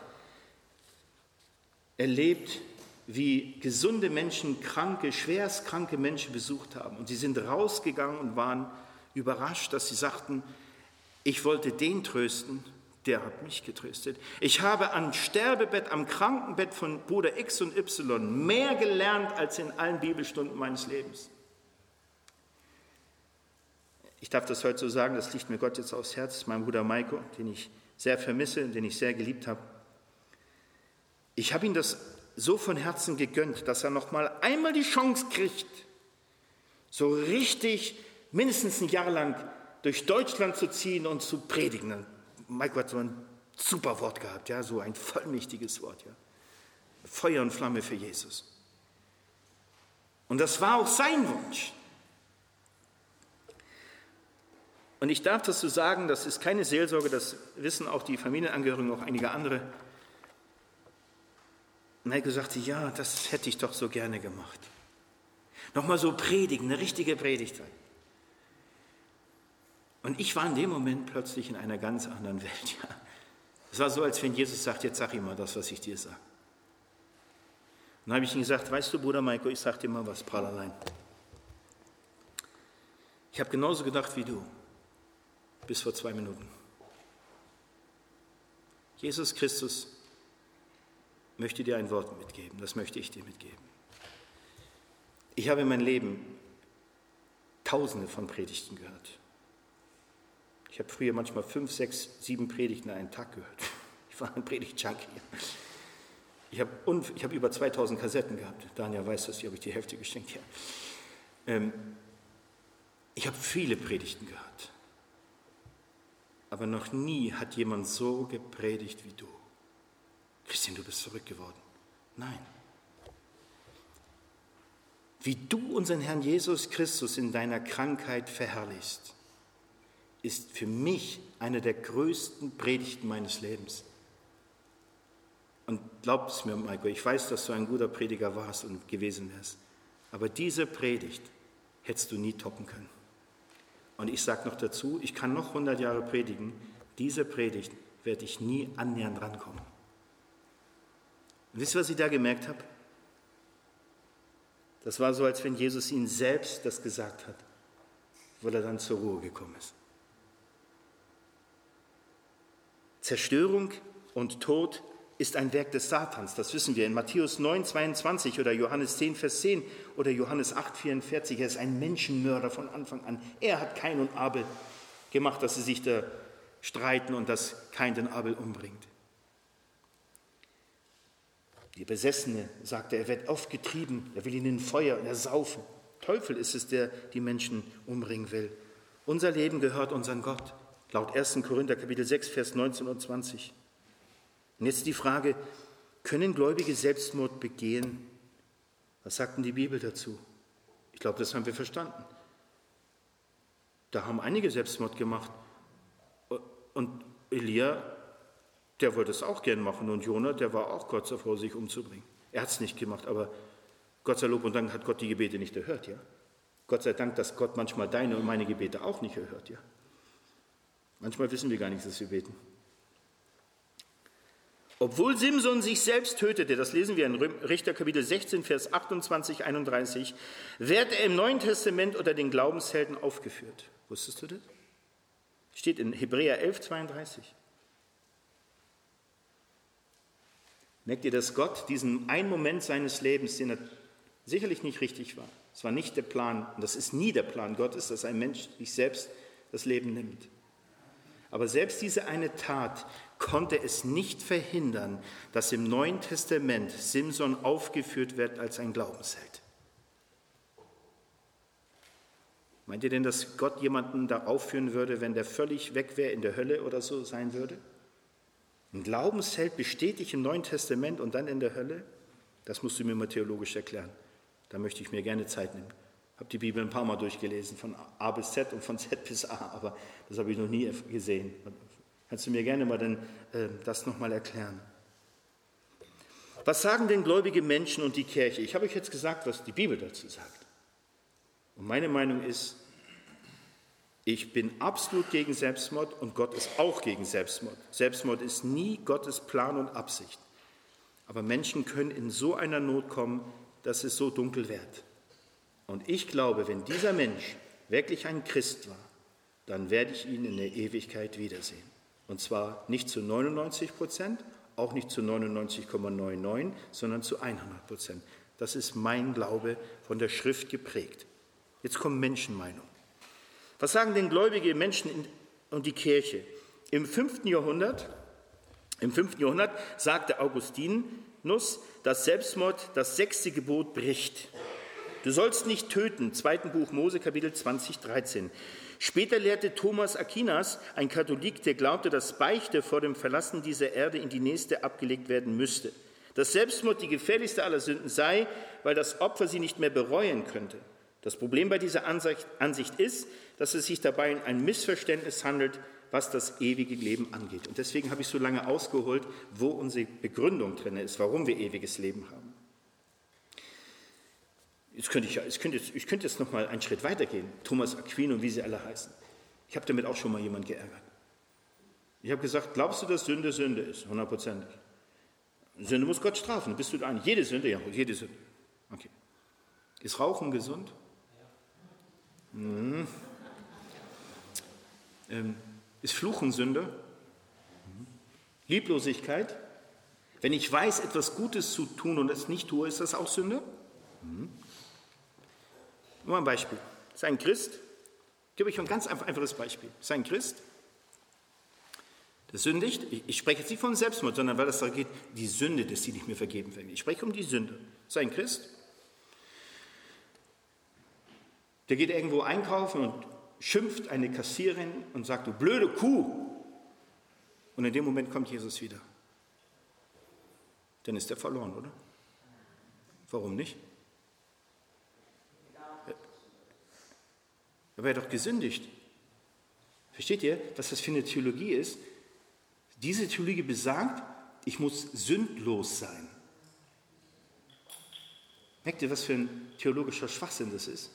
erlebt, wie gesunde Menschen kranke, schwerstkranke Menschen besucht haben. Und sie sind rausgegangen und waren überrascht, dass sie sagten, ich wollte den trösten, der hat mich getröstet. Ich habe am Sterbebett, am Krankenbett von Bruder X und Y mehr gelernt als in allen Bibelstunden meines Lebens. Ich darf das heute so sagen, das liegt mir Gott jetzt aufs Herz, mein Bruder Maiko, den ich sehr vermisse, den ich sehr geliebt habe. Ich habe ihm das so von Herzen gegönnt, dass er noch mal einmal die Chance kriegt, so richtig mindestens ein Jahr lang durch Deutschland zu ziehen und zu predigen. Maiko hat so ein super Wort gehabt, ja, so ein vollmächtiges Wort, ja. Feuer und Flamme für Jesus. Und das war auch sein Wunsch. Und ich darf das so sagen, das ist keine Seelsorge, das wissen auch die Familienangehörigen, auch einige andere. Maiko sagte, ja, das hätte ich doch so gerne gemacht. Nochmal so predigen, eine richtige Predigt sein. Und ich war in dem Moment plötzlich in einer ganz anderen Welt. Ja. Es war so, als wenn Jesus sagt, jetzt sag ihm mal das, was ich dir sage. Und dann habe ich ihm gesagt, weißt du, Bruder Maiko, ich sag dir mal was, Pralalein. Ich habe genauso gedacht wie du, bis vor zwei Minuten. Jesus Christus möchte dir ein Wort mitgeben, das möchte ich dir mitgeben. Ich habe in meinem Leben Tausende von Predigten gehört. Ich habe früher manchmal fünf, sechs, sieben Predigten an einem Tag gehört. Ich war ein Predigt-Junkie. Ich habe ich hab über zweitausend Kassetten gehabt. Daniel weiß das, die habe ich die Hälfte geschenkt. Ja. Ähm, ich habe viele Predigten gehört. Aber noch nie hat jemand so gepredigt wie du. Christian, du bist verrückt geworden. Nein. Wie du unseren Herrn Jesus Christus in deiner Krankheit verherrlichst, ist für mich eine der größten Predigten meines Lebens. Und glaubt es mir, Maiko, ich weiß, dass du ein guter Prediger warst und gewesen wärst. Aber diese Predigt hättest du nie toppen können. Und ich sage noch dazu, ich kann noch hundert Jahre predigen, diese Predigt werde ich nie annähernd rankommen. Und wisst ihr, was ich da gemerkt habe? Das war so, als wenn Jesus ihnen selbst das gesagt hat, weil er dann zur Ruhe gekommen ist. Zerstörung und Tod ist ein Werk des Satans. Das wissen wir in Matthäus neun, zweiundzwanzig oder Johannes zehn, Vers zehn oder Johannes acht, vierundvierzig. Er ist ein Menschenmörder von Anfang an. Er hat Kain und Abel gemacht, dass sie sich da streiten und dass Kain den Abel umbringt. Die Besessene, sagte er, wird oft getrieben, er will ihnen Feuer und ersaufen. Teufel ist es, der die Menschen umbringen will. Unser Leben gehört unserem Gott, laut ersten Korinther Kapitel sechs, Vers neunzehn und zwanzig. Und jetzt die Frage, können Gläubige Selbstmord begehen? Was sagt denn die Bibel dazu? Ich glaube, das haben wir verstanden. Da haben einige Selbstmord gemacht. Und Elia, der wollte es auch gern machen. Und Jona, der war auch kurz davor, sich umzubringen. Er hat es nicht gemacht, aber Gott sei Lob und Dank hat Gott die Gebete nicht erhört, ja? Gott sei Dank, dass Gott manchmal deine und meine Gebete auch nicht erhört, ja? Manchmal wissen wir gar nicht, dass wir beten. Obwohl Simson sich selbst tötete, das lesen wir in Richter Kapitel sechzehn, Vers achtundzwanzig, einunddreißig, wird er im Neuen Testament unter den Glaubenshelden aufgeführt. Wusstest du das? Steht in Hebräer elf, zweiunddreißig. Merkt ihr, dass Gott diesen einen Moment seines Lebens, den er sicherlich nicht richtig war, es war nicht der Plan, und das ist nie der Plan Gottes, dass ein Mensch sich selbst das Leben nimmt. Aber selbst diese eine Tat konnte es nicht verhindern, dass im Neuen Testament Simson aufgeführt wird als ein Glaubensheld. Meint ihr denn, dass Gott jemanden da aufführen würde, wenn der völlig weg wäre, in der Hölle oder so sein würde? Ein Glaubensheld bestätigt im Neuen Testament und dann in der Hölle? Das musst du mir mal theologisch erklären. Da möchte ich mir gerne Zeit nehmen. Ich habe die Bibel ein paar Mal durchgelesen, von A bis Z und von Z bis A, aber das habe ich noch nie gesehen. Kannst du mir gerne mal dann, äh, das nochmal erklären? Was sagen denn gläubige Menschen und die Kirche? Ich habe euch jetzt gesagt, was die Bibel dazu sagt. Und meine Meinung ist, ich bin absolut gegen Selbstmord und Gott ist auch gegen Selbstmord. Selbstmord ist nie Gottes Plan und Absicht. Aber Menschen können in so einer Not kommen, dass es so dunkel wird. Und ich glaube, wenn dieser Mensch wirklich ein Christ war, dann werde ich ihn in der Ewigkeit wiedersehen. Und zwar nicht zu neunundneunzig Prozent, auch nicht zu neunundneunzig Komma neunundneunzig, sondern zu hundert Prozent. Das ist mein Glaube, von der Schrift geprägt. Jetzt kommt Menschenmeinung. Was sagen denn gläubige Menschen und die Kirche? Im fünften Jahrhundert, im fünften Jahrhundert sagte Augustinus, dass Selbstmord das sechste Gebot bricht. Du sollst nicht töten, zweiten Buch Mose, Kapitel zwanzig, dreizehn. Später lehrte Thomas Aquinas, ein Katholik, der glaubte, dass Beichte vor dem Verlassen dieser Erde in die nächste abgelegt werden müsste. Dass Selbstmord die gefährlichste aller Sünden sei, weil das Opfer sie nicht mehr bereuen könnte. Das Problem bei dieser Ansicht, Ansicht ist, dass es sich dabei um ein Missverständnis handelt, was das ewige Leben angeht. Und deswegen habe ich so lange ausgeholt, wo unsere Begründung drin ist, warum wir ewiges Leben haben. Jetzt könnte ich, ich, könnte jetzt, ich könnte jetzt noch mal einen Schritt weitergehen. Thomas Aquin und wie sie alle heißen. Ich habe damit auch schon mal jemanden geärgert. Ich habe gesagt, glaubst du, dass Sünde Sünde ist? Hundertprozentig. Sünde muss Gott strafen. Bist du da einig? Jede Sünde? Ja, jede Sünde. Okay. Ist Rauchen gesund? Mhm. Ähm, ist Fluchen Sünde? Mhm. Lieblosigkeit? Wenn ich weiß, etwas Gutes zu tun und es nicht tue, ist das auch Sünde? Mhm. Nur ein Beispiel. Ist ein Christ, ich gebe euch ein ganz einfaches Beispiel. Ist ein Christ, der sündigt, ich, ich spreche jetzt nicht von Selbstmord, sondern weil es da geht, die Sünde, dass sie nicht mehr vergeben werden. Ich spreche um die Sünde. Ist ein Christ, der geht irgendwo einkaufen und schimpft eine Kassiererin und sagt, du blöde Kuh. Und in dem Moment kommt Jesus wieder. Dann ist er verloren, oder? Warum nicht? Er wäre doch gesündigt. Versteht ihr, was das für eine Theologie ist? Diese Theologie besagt, ich muss sündlos sein. Merkt ihr, was für ein theologischer Schwachsinn das ist?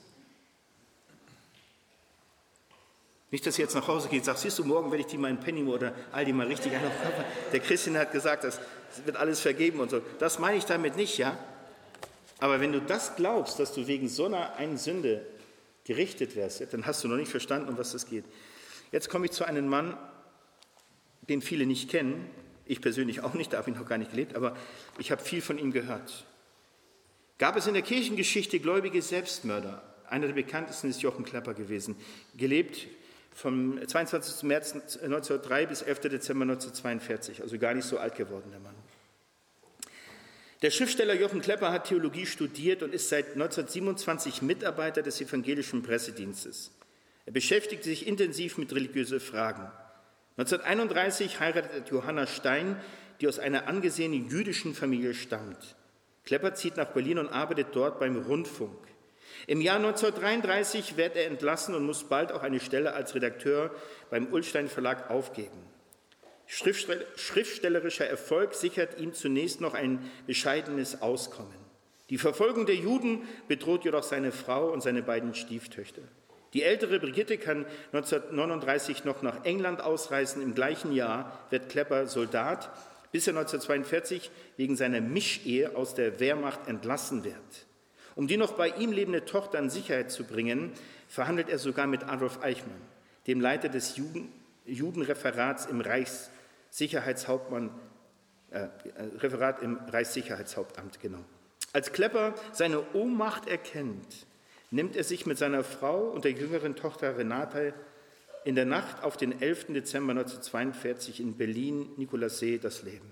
Nicht, dass ihr jetzt nach Hause geht und sagt, siehst du, morgen werde ich die mal in Penny oder Aldi mal richtig einkaufen. Der Christian hat gesagt, das wird alles vergeben und so. Das meine ich damit nicht, ja? Aber wenn du das glaubst, dass du wegen so einer einen Sünde gerichtet wirst, dann hast du noch nicht verstanden, um was das geht. Jetzt komme ich zu einem Mann, den viele nicht kennen, Ich persönlich auch nicht, da habe ich noch gar nicht gelebt, aber ich habe viel von ihm gehört. Gab es in der Kirchengeschichte gläubige Selbstmörder? Einer der bekanntesten ist Jochen Klepper gewesen, gelebt vom zweiundzwanzigsten März neunzehnhundertdrei bis elften Dezember neunzehnhundertzweiundvierzig, also gar nicht so alt geworden, der Mann. Der Schriftsteller Jochen Klepper hat Theologie studiert und ist seit neunzehnhundertsiebenundzwanzig Mitarbeiter des evangelischen Pressedienstes. Er beschäftigt sich intensiv mit religiösen Fragen. neunzehnhunderteinunddreißig heiratet Johanna Stein, die aus einer angesehenen jüdischen Familie stammt. Klepper zieht nach Berlin und arbeitet dort beim Rundfunk. Im Jahr neunzehnhundertdreiunddreißig wird er entlassen und muss bald auch eine Stelle als Redakteur beim Ullstein Verlag aufgeben. Schriftstellerischer Erfolg sichert ihm zunächst noch ein bescheidenes Auskommen. Die Verfolgung der Juden bedroht jedoch seine Frau und seine beiden Stieftöchter. Die ältere Brigitte kann neunzehnhundertneununddreißig noch nach England ausreisen. Im gleichen Jahr wird Klepper Soldat, bis er neunzehnhundertzweiundvierzig wegen seiner Mischehe aus der Wehrmacht entlassen wird. Um die noch bei ihm lebende Tochter in Sicherheit zu bringen, verhandelt er sogar mit Adolf Eichmann, dem Leiter des Juden, Judenreferats im Reichssicherheitshauptmann, äh, Referat im Reichssicherheitshauptamt. Genau. Als Klepper seine Ohnmacht erkennt, nimmt er sich mit seiner Frau und der jüngeren Tochter Renate in der Nacht auf den elften Dezember neunzehnhundertzweiundvierzig in Berlin-Nikolassee das Leben.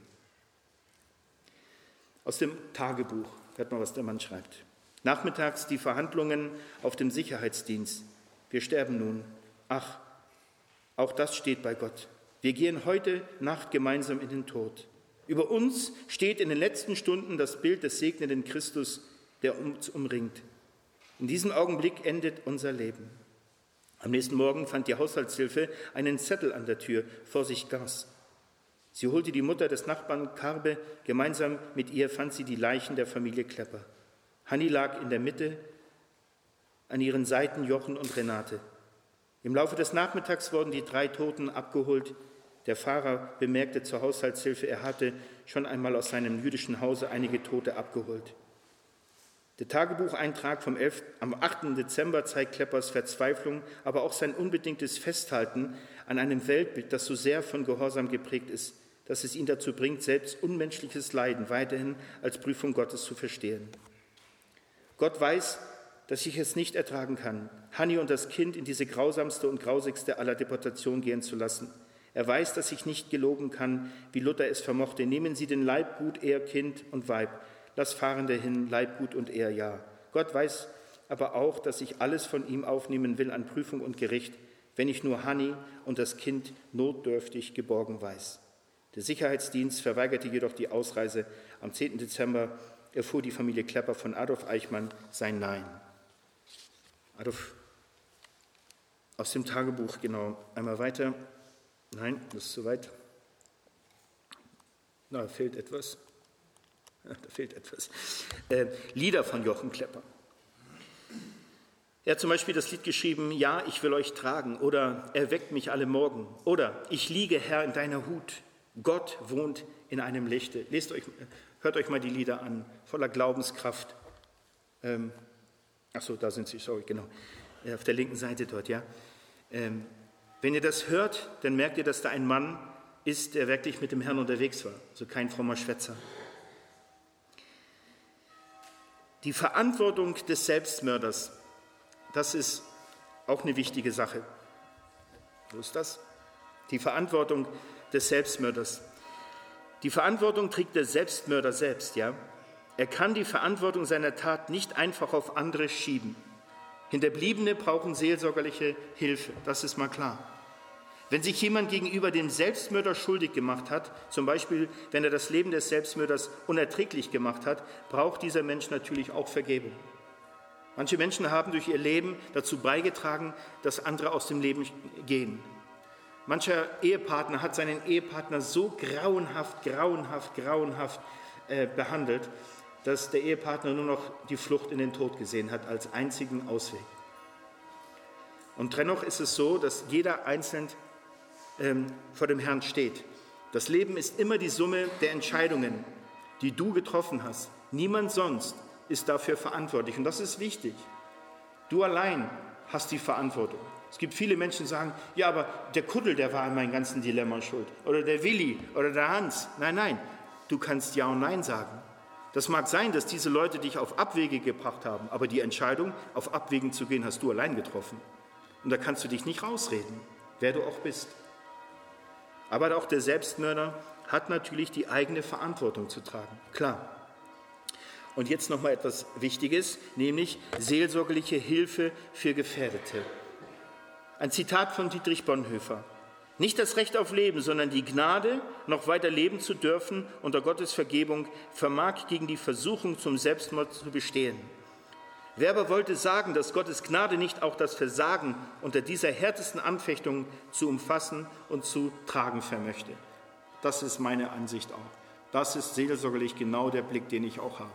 Aus dem Tagebuch hört man, was der Mann schreibt. Nachmittags die Verhandlungen auf dem Sicherheitsdienst. Wir sterben nun. Ach, auch das steht bei Gott. Wir gehen heute Nacht gemeinsam in den Tod. Über uns steht in den letzten Stunden das Bild des segnenden Christus, der uns umringt. In diesem Augenblick endet unser Leben. Am nächsten Morgen fand die Haushaltshilfe einen Zettel an der Tür, Vorsicht Gas. Sie holte die Mutter des Nachbarn Karbe, gemeinsam mit ihr fand sie die Leichen der Familie Klepper. Hanni lag in der Mitte, an ihren Seiten Jochen und Renate. Im Laufe des Nachmittags wurden die drei Toten abgeholt. Der Pfarrer bemerkte zur Haushaltshilfe, er hatte schon einmal aus seinem jüdischen Hause einige Tote abgeholt. Der Tagebucheintrag vom elften am achten Dezember zeigt Kleppers Verzweiflung, aber auch sein unbedingtes Festhalten an einem Weltbild, das so sehr von Gehorsam geprägt ist, dass es ihn dazu bringt, selbst unmenschliches Leiden weiterhin als Prüfung Gottes zu verstehen. Gott weiß, dass ich es nicht ertragen kann, Hanni und das Kind in diese grausamste und grausigste aller Deportation gehen zu lassen. Er weiß, dass ich nicht gelogen kann, wie Luther es vermochte. Nehmen Sie den Leibgut, er, Kind und Weib. Lass Fahrende hin, Leibgut und er, ja. Gott weiß aber auch, dass ich alles von ihm aufnehmen will an Prüfung und Gericht, wenn ich nur Hanni und das Kind notdürftig geborgen weiß. Der Sicherheitsdienst verweigerte jedoch die Ausreise. Am zehnten Dezember erfuhr die Familie Klepper von Adolf Eichmann sein Nein. Adolf, aus dem Tagebuch, genau, einmal weiter. Nein, das ist zu weit. Na, da fehlt etwas. Ja, da fehlt etwas. Äh, Lieder von Jochen Klepper. Er hat zum Beispiel das Lied geschrieben, Ja, ich will euch tragen, oder Erweckt mich alle Morgen, oder Ich liege, Herr, in deiner Hut, Gott wohnt in einem Lichte. Lest euch, hört euch mal die Lieder an, voller Glaubenskraft. Ähm, ach so, da sind sie, sorry, genau, äh, auf der linken Seite dort, ja. Ähm, wenn ihr das hört, dann merkt ihr, dass da ein Mann ist, der wirklich mit dem Herrn unterwegs war, also kein frommer Schwätzer. Die Verantwortung des Selbstmörders, das ist auch eine wichtige Sache. Wo ist das? Die Verantwortung des Selbstmörders. Die Verantwortung trägt der Selbstmörder selbst, ja. Er kann die Verantwortung seiner Tat nicht einfach auf andere schieben. Hinterbliebene brauchen seelsorgerliche Hilfe, das ist mal klar. Wenn sich jemand gegenüber dem Selbstmörder schuldig gemacht hat, zum Beispiel wenn er das Leben des Selbstmörders unerträglich gemacht hat, braucht dieser Mensch natürlich auch Vergebung. Manche Menschen haben durch ihr Leben dazu beigetragen, dass andere aus dem Leben gehen. Mancher Ehepartner hat seinen Ehepartner so grauenhaft, grauenhaft, grauenhaft äh, behandelt, dass der Ehepartner nur noch die Flucht in den Tod gesehen hat als einzigen Ausweg. Und dennoch ist es so, dass jeder einzeln ähm, vor dem Herrn steht. Das Leben ist immer die Summe der Entscheidungen, die du getroffen hast. Niemand sonst ist dafür verantwortlich. Und das ist wichtig. Du allein hast die Verantwortung. Es gibt viele Menschen, die sagen, ja, aber der Kuddel, der war an meinem ganzen Dilemma schuld. Oder der Willi oder der Hans. Nein, nein, du kannst Ja und Nein sagen. Das mag sein, dass diese Leute dich auf Abwege gebracht haben, aber die Entscheidung, auf Abwegen zu gehen, hast du allein getroffen. Und da kannst du dich nicht rausreden, wer du auch bist. Aber auch der Selbstmörder hat natürlich die eigene Verantwortung zu tragen, klar. Und jetzt noch mal etwas Wichtiges, nämlich seelsorgerliche Hilfe für Gefährdete. Ein Zitat von Dietrich Bonhoeffer. Nicht das Recht auf Leben, sondern die Gnade, noch weiter leben zu dürfen unter Gottes Vergebung, vermag gegen die Versuchung zum Selbstmord zu bestehen. Wer aber wollte sagen, dass Gottes Gnade nicht auch das Versagen unter dieser härtesten Anfechtung zu umfassen und zu tragen vermöchte? Das ist meine Ansicht auch. Das ist seelsorgerlich genau der Blick, den ich auch habe.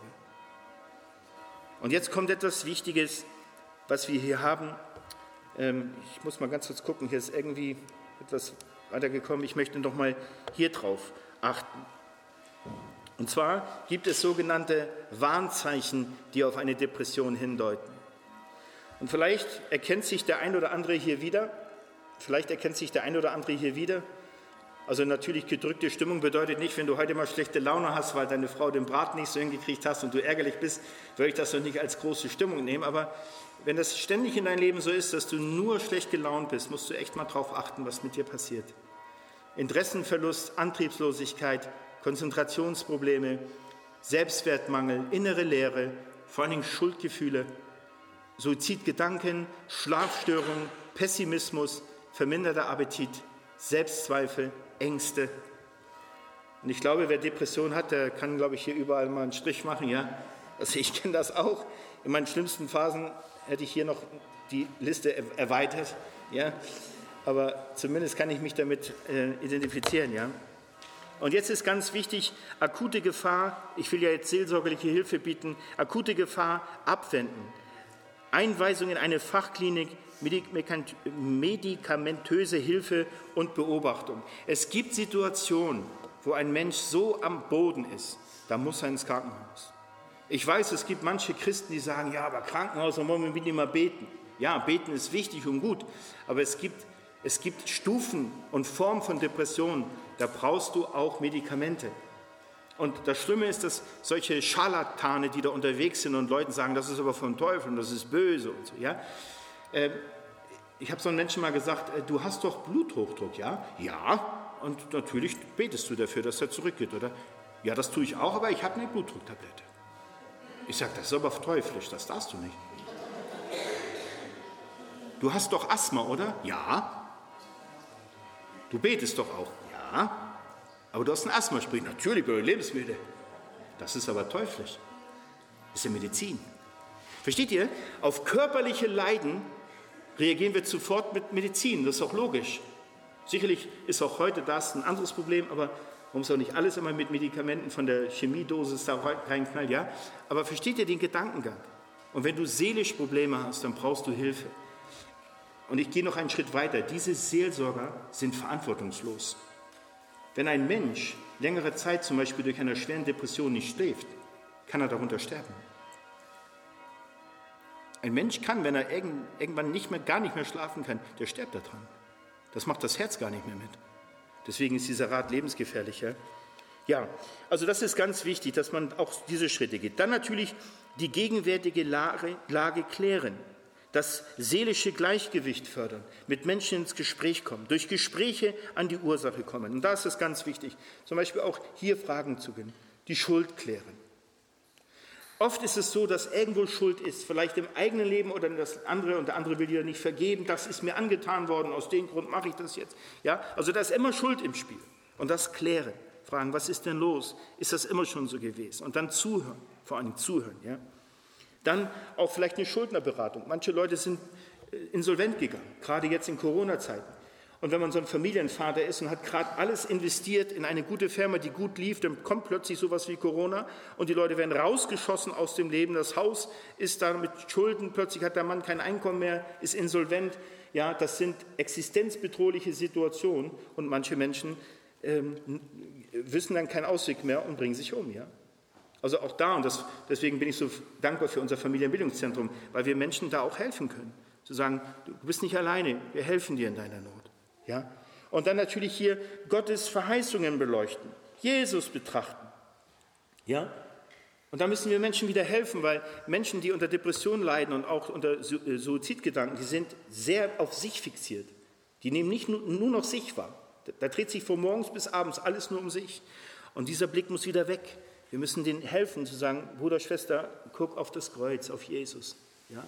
Und jetzt kommt etwas Wichtiges, was wir hier haben. Ähm, ich muss mal ganz kurz gucken, hier ist irgendwie etwas weitergekommen. Ich möchte noch mal hier drauf achten. Und zwar gibt es sogenannte Warnzeichen, die auf eine Depression hindeuten. Und vielleicht erkennt sich der ein oder andere hier wieder. Vielleicht erkennt sich der ein oder andere hier wieder. Also natürlich gedrückte Stimmung bedeutet nicht, wenn du heute mal schlechte Laune hast, weil deine Frau den Braten nicht so hingekriegt hast und du ärgerlich bist, würde ich das doch nicht als große Stimmung nehmen. Aber wenn das ständig in deinem Leben so ist, dass du nur schlecht gelaunt bist, musst du echt mal darauf achten, was mit dir passiert. Interessenverlust, Antriebslosigkeit, Konzentrationsprobleme, Selbstwertmangel, innere Leere, vor allen Dingen Schuldgefühle, Suizidgedanken, Schlafstörungen, Pessimismus, verminderter Appetit, Selbstzweifel, Ängste. Und ich glaube, wer Depression hat, der kann, glaube ich, hier überall mal einen Strich machen. Ja? Also ich kenne das auch. In meinen schlimmsten Phasen hätte ich hier noch die Liste erweitert. Ja? Aber zumindest kann ich mich damit äh, identifizieren. Ja? Und jetzt ist ganz wichtig, akute Gefahr, ich will ja jetzt seelsorgerliche Hilfe bieten, akute Gefahr abwenden. Einweisung in eine Fachklinik, medikamentöse Hilfe und Beobachtung. Es gibt Situationen, wo ein Mensch so am Boden ist, da muss er ins Krankenhaus. Ich weiß, es gibt manche Christen, die sagen, ja, aber Krankenhaus, da wollen wir mit immer beten. Ja, beten ist wichtig und gut, aber es gibt, es gibt Stufen und Formen von Depressionen, da brauchst du auch Medikamente. Und das Schlimme ist, dass solche Scharlatane, die da unterwegs sind und Leuten sagen, das ist aber vom Teufel und das ist böse und so, ja. Ich habe so einem Menschen mal gesagt, du hast doch Bluthochdruck, ja? Ja, und natürlich betest du dafür, dass er zurückgeht, oder? Ja, das tue ich auch, aber ich habe eine Blutdrucktablette. Ich sage, das ist aber teuflisch, das darfst du nicht. Du hast doch Asthma, oder? Ja. Du betest doch auch? Ja. Aber du hast ein Asthma-Sprich. Natürlich, bei Lebensmittel. Das ist aber teuflisch. Das ist ja Medizin. Versteht ihr? Auf körperliche Leiden reagieren wir sofort mit Medizin. Das ist auch logisch. Sicherlich ist auch heute das ein anderes Problem, aber man muss auch nicht alles immer mit Medikamenten von der Chemiedosis da reinknallen. Ja? Aber versteht ihr den Gedankengang? Und wenn du seelisch Probleme hast, dann brauchst du Hilfe. Und ich gehe noch einen Schritt weiter. Diese Seelsorger sind verantwortungslos. Wenn ein Mensch längere Zeit zum Beispiel durch eine schwere Depression nicht schläft, kann er darunter sterben. Ein Mensch kann, wenn er irgendwann nicht mehr, gar nicht mehr schlafen kann, der stirbt daran. Das macht das Herz gar nicht mehr mit. Deswegen ist dieser Rat lebensgefährlicher. Ja, also das ist ganz wichtig, dass man auch diese Schritte geht. Dann natürlich die gegenwärtige Lage, Lage klären. Das seelische Gleichgewicht fördern, mit Menschen ins Gespräch kommen, durch Gespräche an die Ursache kommen. Und da ist es ganz wichtig, zum Beispiel auch hier Fragen zu gehen, die Schuld klären. Oft ist es so, dass irgendwo Schuld ist, vielleicht im eigenen Leben oder das andere, und der andere will dir nicht vergeben, das ist mir angetan worden, aus dem Grund mache ich das jetzt. Ja? Also da ist immer Schuld im Spiel. Und das klären, fragen, was ist denn los? Ist das immer schon so gewesen? Und dann zuhören, vor allem zuhören, ja. Dann auch vielleicht eine Schuldnerberatung. Manche Leute sind insolvent gegangen, gerade jetzt in Corona-Zeiten. Und wenn man so ein Familienvater ist und hat gerade alles investiert in eine gute Firma, die gut lief, dann kommt plötzlich sowas wie Corona und die Leute werden rausgeschossen aus dem Leben. Das Haus ist da mit Schulden, plötzlich hat der Mann kein Einkommen mehr, ist insolvent. Ja, das sind existenzbedrohliche Situationen und manche Menschen ähm, wissen dann keinen Ausweg mehr und bringen sich um, ja. Also auch da, und das, deswegen bin ich so dankbar für unser Familienbildungszentrum, weil wir Menschen da auch helfen können. Zu sagen, du bist nicht alleine, wir helfen dir in deiner Not. Ja? Und dann natürlich hier Gottes Verheißungen beleuchten, Jesus betrachten. Ja? Und da müssen wir Menschen wieder helfen, weil Menschen, die unter Depression leiden und auch unter Suizidgedanken, die sind sehr auf sich fixiert. Die nehmen nicht nur, nur noch sich wahr. Da dreht sich von morgens bis abends alles nur um sich. Und dieser Blick muss wieder weg. Wir müssen denen helfen, zu sagen, Bruder, Schwester, guck auf das Kreuz, auf Jesus. Ja?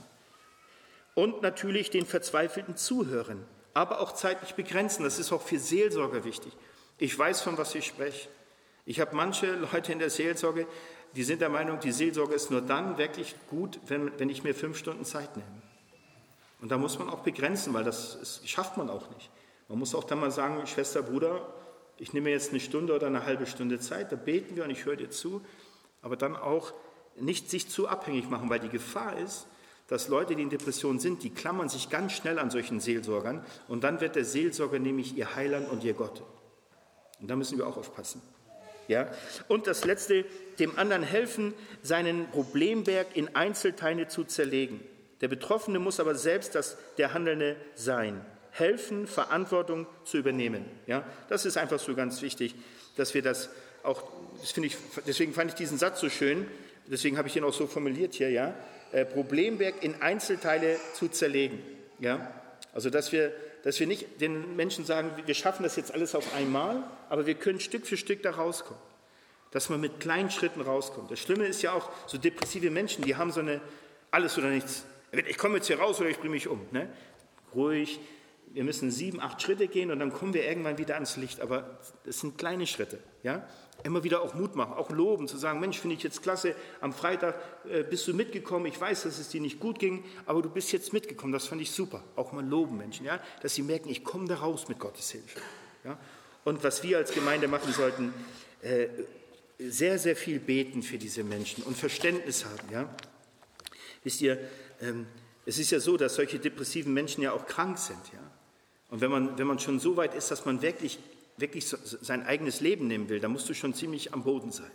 Und natürlich den Verzweifelten zuhören, aber auch zeitlich begrenzen. Das ist auch für Seelsorger wichtig. Ich weiß, von was ich spreche. Ich habe manche Leute in der Seelsorge, die sind der Meinung, die Seelsorge ist nur dann wirklich gut, wenn, wenn ich mir fünf Stunden Zeit nehme. Und da muss man auch begrenzen, weil das, das schafft man auch nicht. Man muss auch dann mal sagen, Schwester, Bruder, ich nehme jetzt eine Stunde oder eine halbe Stunde Zeit, da beten wir und ich höre dir zu, aber dann auch nicht sich zu abhängig machen, weil die Gefahr ist, dass Leute, die in Depressionen sind, die klammern sich ganz schnell an solchen Seelsorgern und dann wird der Seelsorger nämlich ihr Heiland und ihr Gott. Und da müssen wir auch aufpassen. Ja? Und das Letzte, dem anderen helfen, seinen Problemberg in Einzelteile zu zerlegen. Der Betroffene muss aber selbst das, der Handelnde sein. Helfen, Verantwortung zu übernehmen. Ja? Das ist einfach so ganz wichtig, dass wir das auch, das finde ich, deswegen fand ich diesen Satz so schön, deswegen habe ich ihn auch so formuliert hier, ja, äh, Problemberg in Einzelteile zu zerlegen. Ja? Also dass wir, dass wir nicht den Menschen sagen, wir schaffen das jetzt alles auf einmal, aber wir können Stück für Stück da rauskommen. Dass man mit kleinen Schritten rauskommt. Das Schlimme ist ja auch, so depressive Menschen, die haben so eine alles oder nichts. Ich komme jetzt hier raus oder ich bringe mich um. Ne? Ruhig, wir müssen sieben, acht Schritte gehen und dann kommen wir irgendwann wieder ans Licht. Aber das sind kleine Schritte. Ja? Immer wieder auch Mut machen, auch loben, zu sagen, Mensch, finde ich jetzt klasse, am Freitag äh, bist du mitgekommen, ich weiß, dass es dir nicht gut ging, aber du bist jetzt mitgekommen, das fand ich super. Auch mal loben Menschen, ja? Dass sie merken, ich komme da raus mit Gottes Hilfe. Ja? Und was wir als Gemeinde machen sollten, äh, sehr, sehr viel beten für diese Menschen und Verständnis haben. Ja? Wisst ihr, ähm, es ist ja so, dass solche depressiven Menschen ja auch krank sind. Ja? Und wenn man, wenn man schon so weit ist, dass man wirklich, wirklich so, sein eigenes Leben nehmen will, dann musst du schon ziemlich am Boden sein.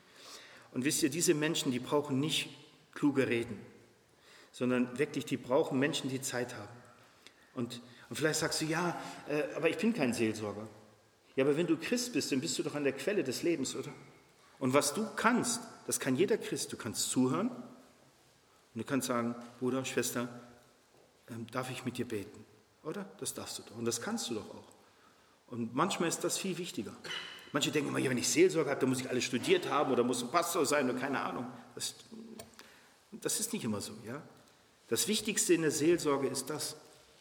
Und wisst ihr, diese Menschen, die brauchen nicht kluge Reden, sondern wirklich, die brauchen Menschen, die Zeit haben. Und, und vielleicht sagst du, ja, äh, aber ich bin kein Seelsorger. Ja, aber wenn du Christ bist, dann bist du doch an der Quelle des Lebens, oder? Und was du kannst, das kann jeder Christ. Du kannst zuhören und du kannst sagen, Bruder, Schwester, ähm, darf ich mit dir beten? Oder? Das darfst du doch. Und das kannst du doch auch. Und manchmal ist das viel wichtiger. Manche denken immer, ja, wenn ich Seelsorge habe, dann muss ich alles studiert haben oder muss ein Pastor sein oder keine Ahnung. Das, das ist nicht immer so. Ja? Das Wichtigste in der Seelsorge ist das,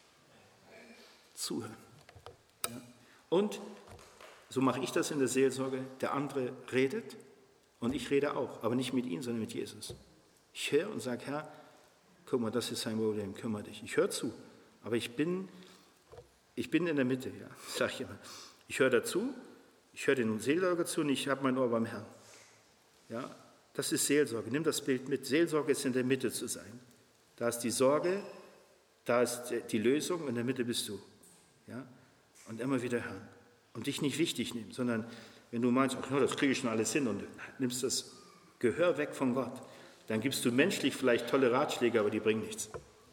zuhören. Ja? Und so mache ich das in der Seelsorge, der andere redet und ich rede auch, aber nicht mit ihm, sondern mit Jesus. Ich höre und sage, Herr, guck mal, das ist sein Problem, kümmere dich. Ich höre zu, aber ich bin, ich bin in der Mitte, ja, sage ich immer. Ich höre dazu, ich höre den Seelsorger zu und ich habe mein Ohr beim Herrn. Ja, das ist Seelsorge, nimm das Bild mit. Seelsorge ist in der Mitte zu sein. Da ist die Sorge, da ist die Lösung und in der Mitte bist du. Ja, und immer wieder hören. Und dich nicht wichtig nehmen, sondern wenn du meinst, ach, no, das kriege ich schon alles hin und nimmst das Gehör weg von Gott, dann gibst du menschlich vielleicht tolle Ratschläge, aber die bringen nichts.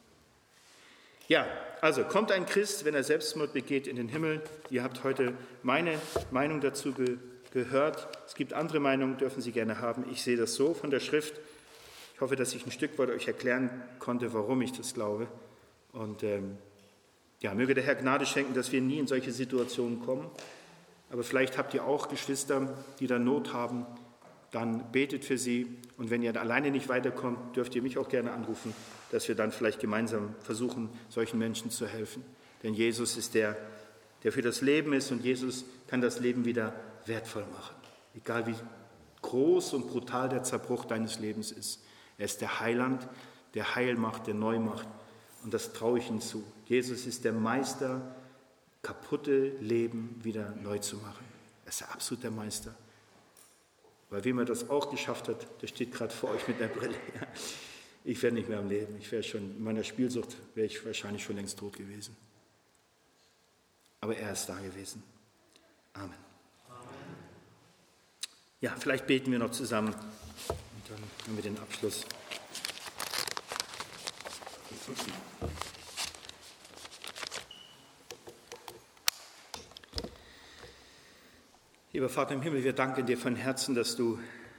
Ja, also kommt ein Christ, wenn er Selbstmord begeht, in den Himmel. Ihr habt heute meine Meinung dazu ge- gehört. Es gibt andere Meinungen, dürfen Sie gerne haben. Ich sehe das so von der Schrift. Ich hoffe, dass ich ein Stück weit euch erklären konnte, warum ich das glaube. Und ähm, ja, möge der Herr Gnade schenken, dass wir nie in solche Situationen kommen. Aber vielleicht habt ihr auch Geschwister, die da Not haben, dann betet für sie. Und wenn ihr alleine nicht weiterkommt, dürft ihr mich auch gerne anrufen, dass wir dann vielleicht gemeinsam versuchen, solchen Menschen zu helfen. Denn Jesus ist der, der für das Leben ist und Jesus kann das Leben wieder wertvoll machen. Egal wie groß und brutal der Zerbruch deines Lebens ist. Er ist der Heiland, der Heil macht, der neu macht. Und das traue ich ihm zu. Jesus ist der Meister, kaputte Leben wieder neu zu machen. Er ist der absolute Meister. Weil wem er das auch geschafft hat, der steht gerade vor euch mit der Brille. Ich wäre nicht mehr am Leben. Ich wäre schon, in meiner Spielsucht wäre ich wahrscheinlich schon längst tot gewesen. Aber er ist da gewesen. Amen. Amen. Ja, vielleicht beten wir noch zusammen und dann haben wir den Abschluss. Lieber Vater im Himmel, wir danken dir von Herzen, dass du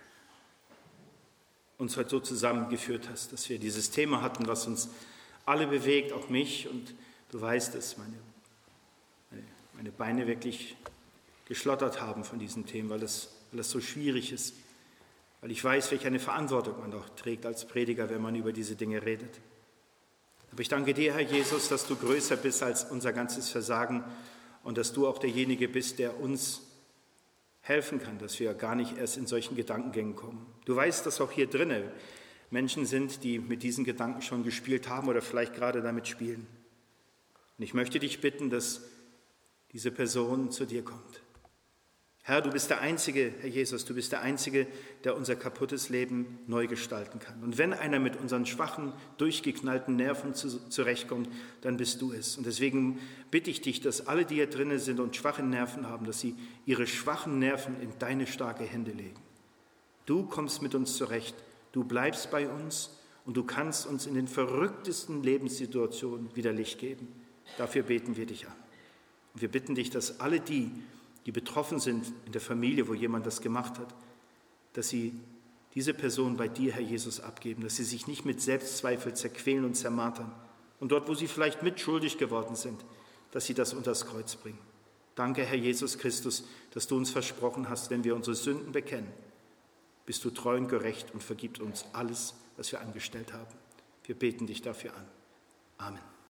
uns heute so zusammengeführt hast, dass wir dieses Thema hatten, was uns alle bewegt, auch mich. Und du weißt, dass meine, meine, meine Beine wirklich geschlottert haben von diesen Themen, weil das, weil das so schwierig ist. Weil ich weiß, welche eine Verantwortung man auch trägt als Prediger, wenn man über diese Dinge redet. Aber ich danke dir, Herr Jesus, dass du größer bist als unser ganzes Versagen und dass du auch derjenige bist, der uns helfen kann, dass wir gar nicht erst in solchen Gedankengängen kommen. Du weißt, dass auch hier drinnen Menschen sind, die mit diesen Gedanken schon gespielt haben oder vielleicht gerade damit spielen. Und ich möchte dich bitten, dass diese Person zu dir kommt. Herr, du bist der Einzige, Herr Jesus, du bist der Einzige, der unser kaputtes Leben neu gestalten kann. Und wenn einer mit unseren schwachen, durchgeknallten Nerven zu, zurechtkommt, dann bist du es. Und deswegen bitte ich dich, dass alle, die hier drinnen sind und schwache Nerven haben, dass sie ihre schwachen Nerven in deine starke Hände legen. Du kommst mit uns zurecht, du bleibst bei uns und du kannst uns in den verrücktesten Lebenssituationen wieder Licht geben. Dafür beten wir dich an. Und wir bitten dich, dass alle die, die betroffen sind in der Familie, wo jemand das gemacht hat, dass sie diese Person bei dir, Herr Jesus, abgeben, dass sie sich nicht mit Selbstzweifel zerquälen und zermartern und dort, wo sie vielleicht mitschuldig geworden sind, dass sie das unter das Kreuz bringen. Danke, Herr Jesus Christus, dass du uns versprochen hast, wenn wir unsere Sünden bekennen, bist du treu und gerecht und vergib uns alles, was wir angestellt haben. Wir beten dich dafür an. Amen.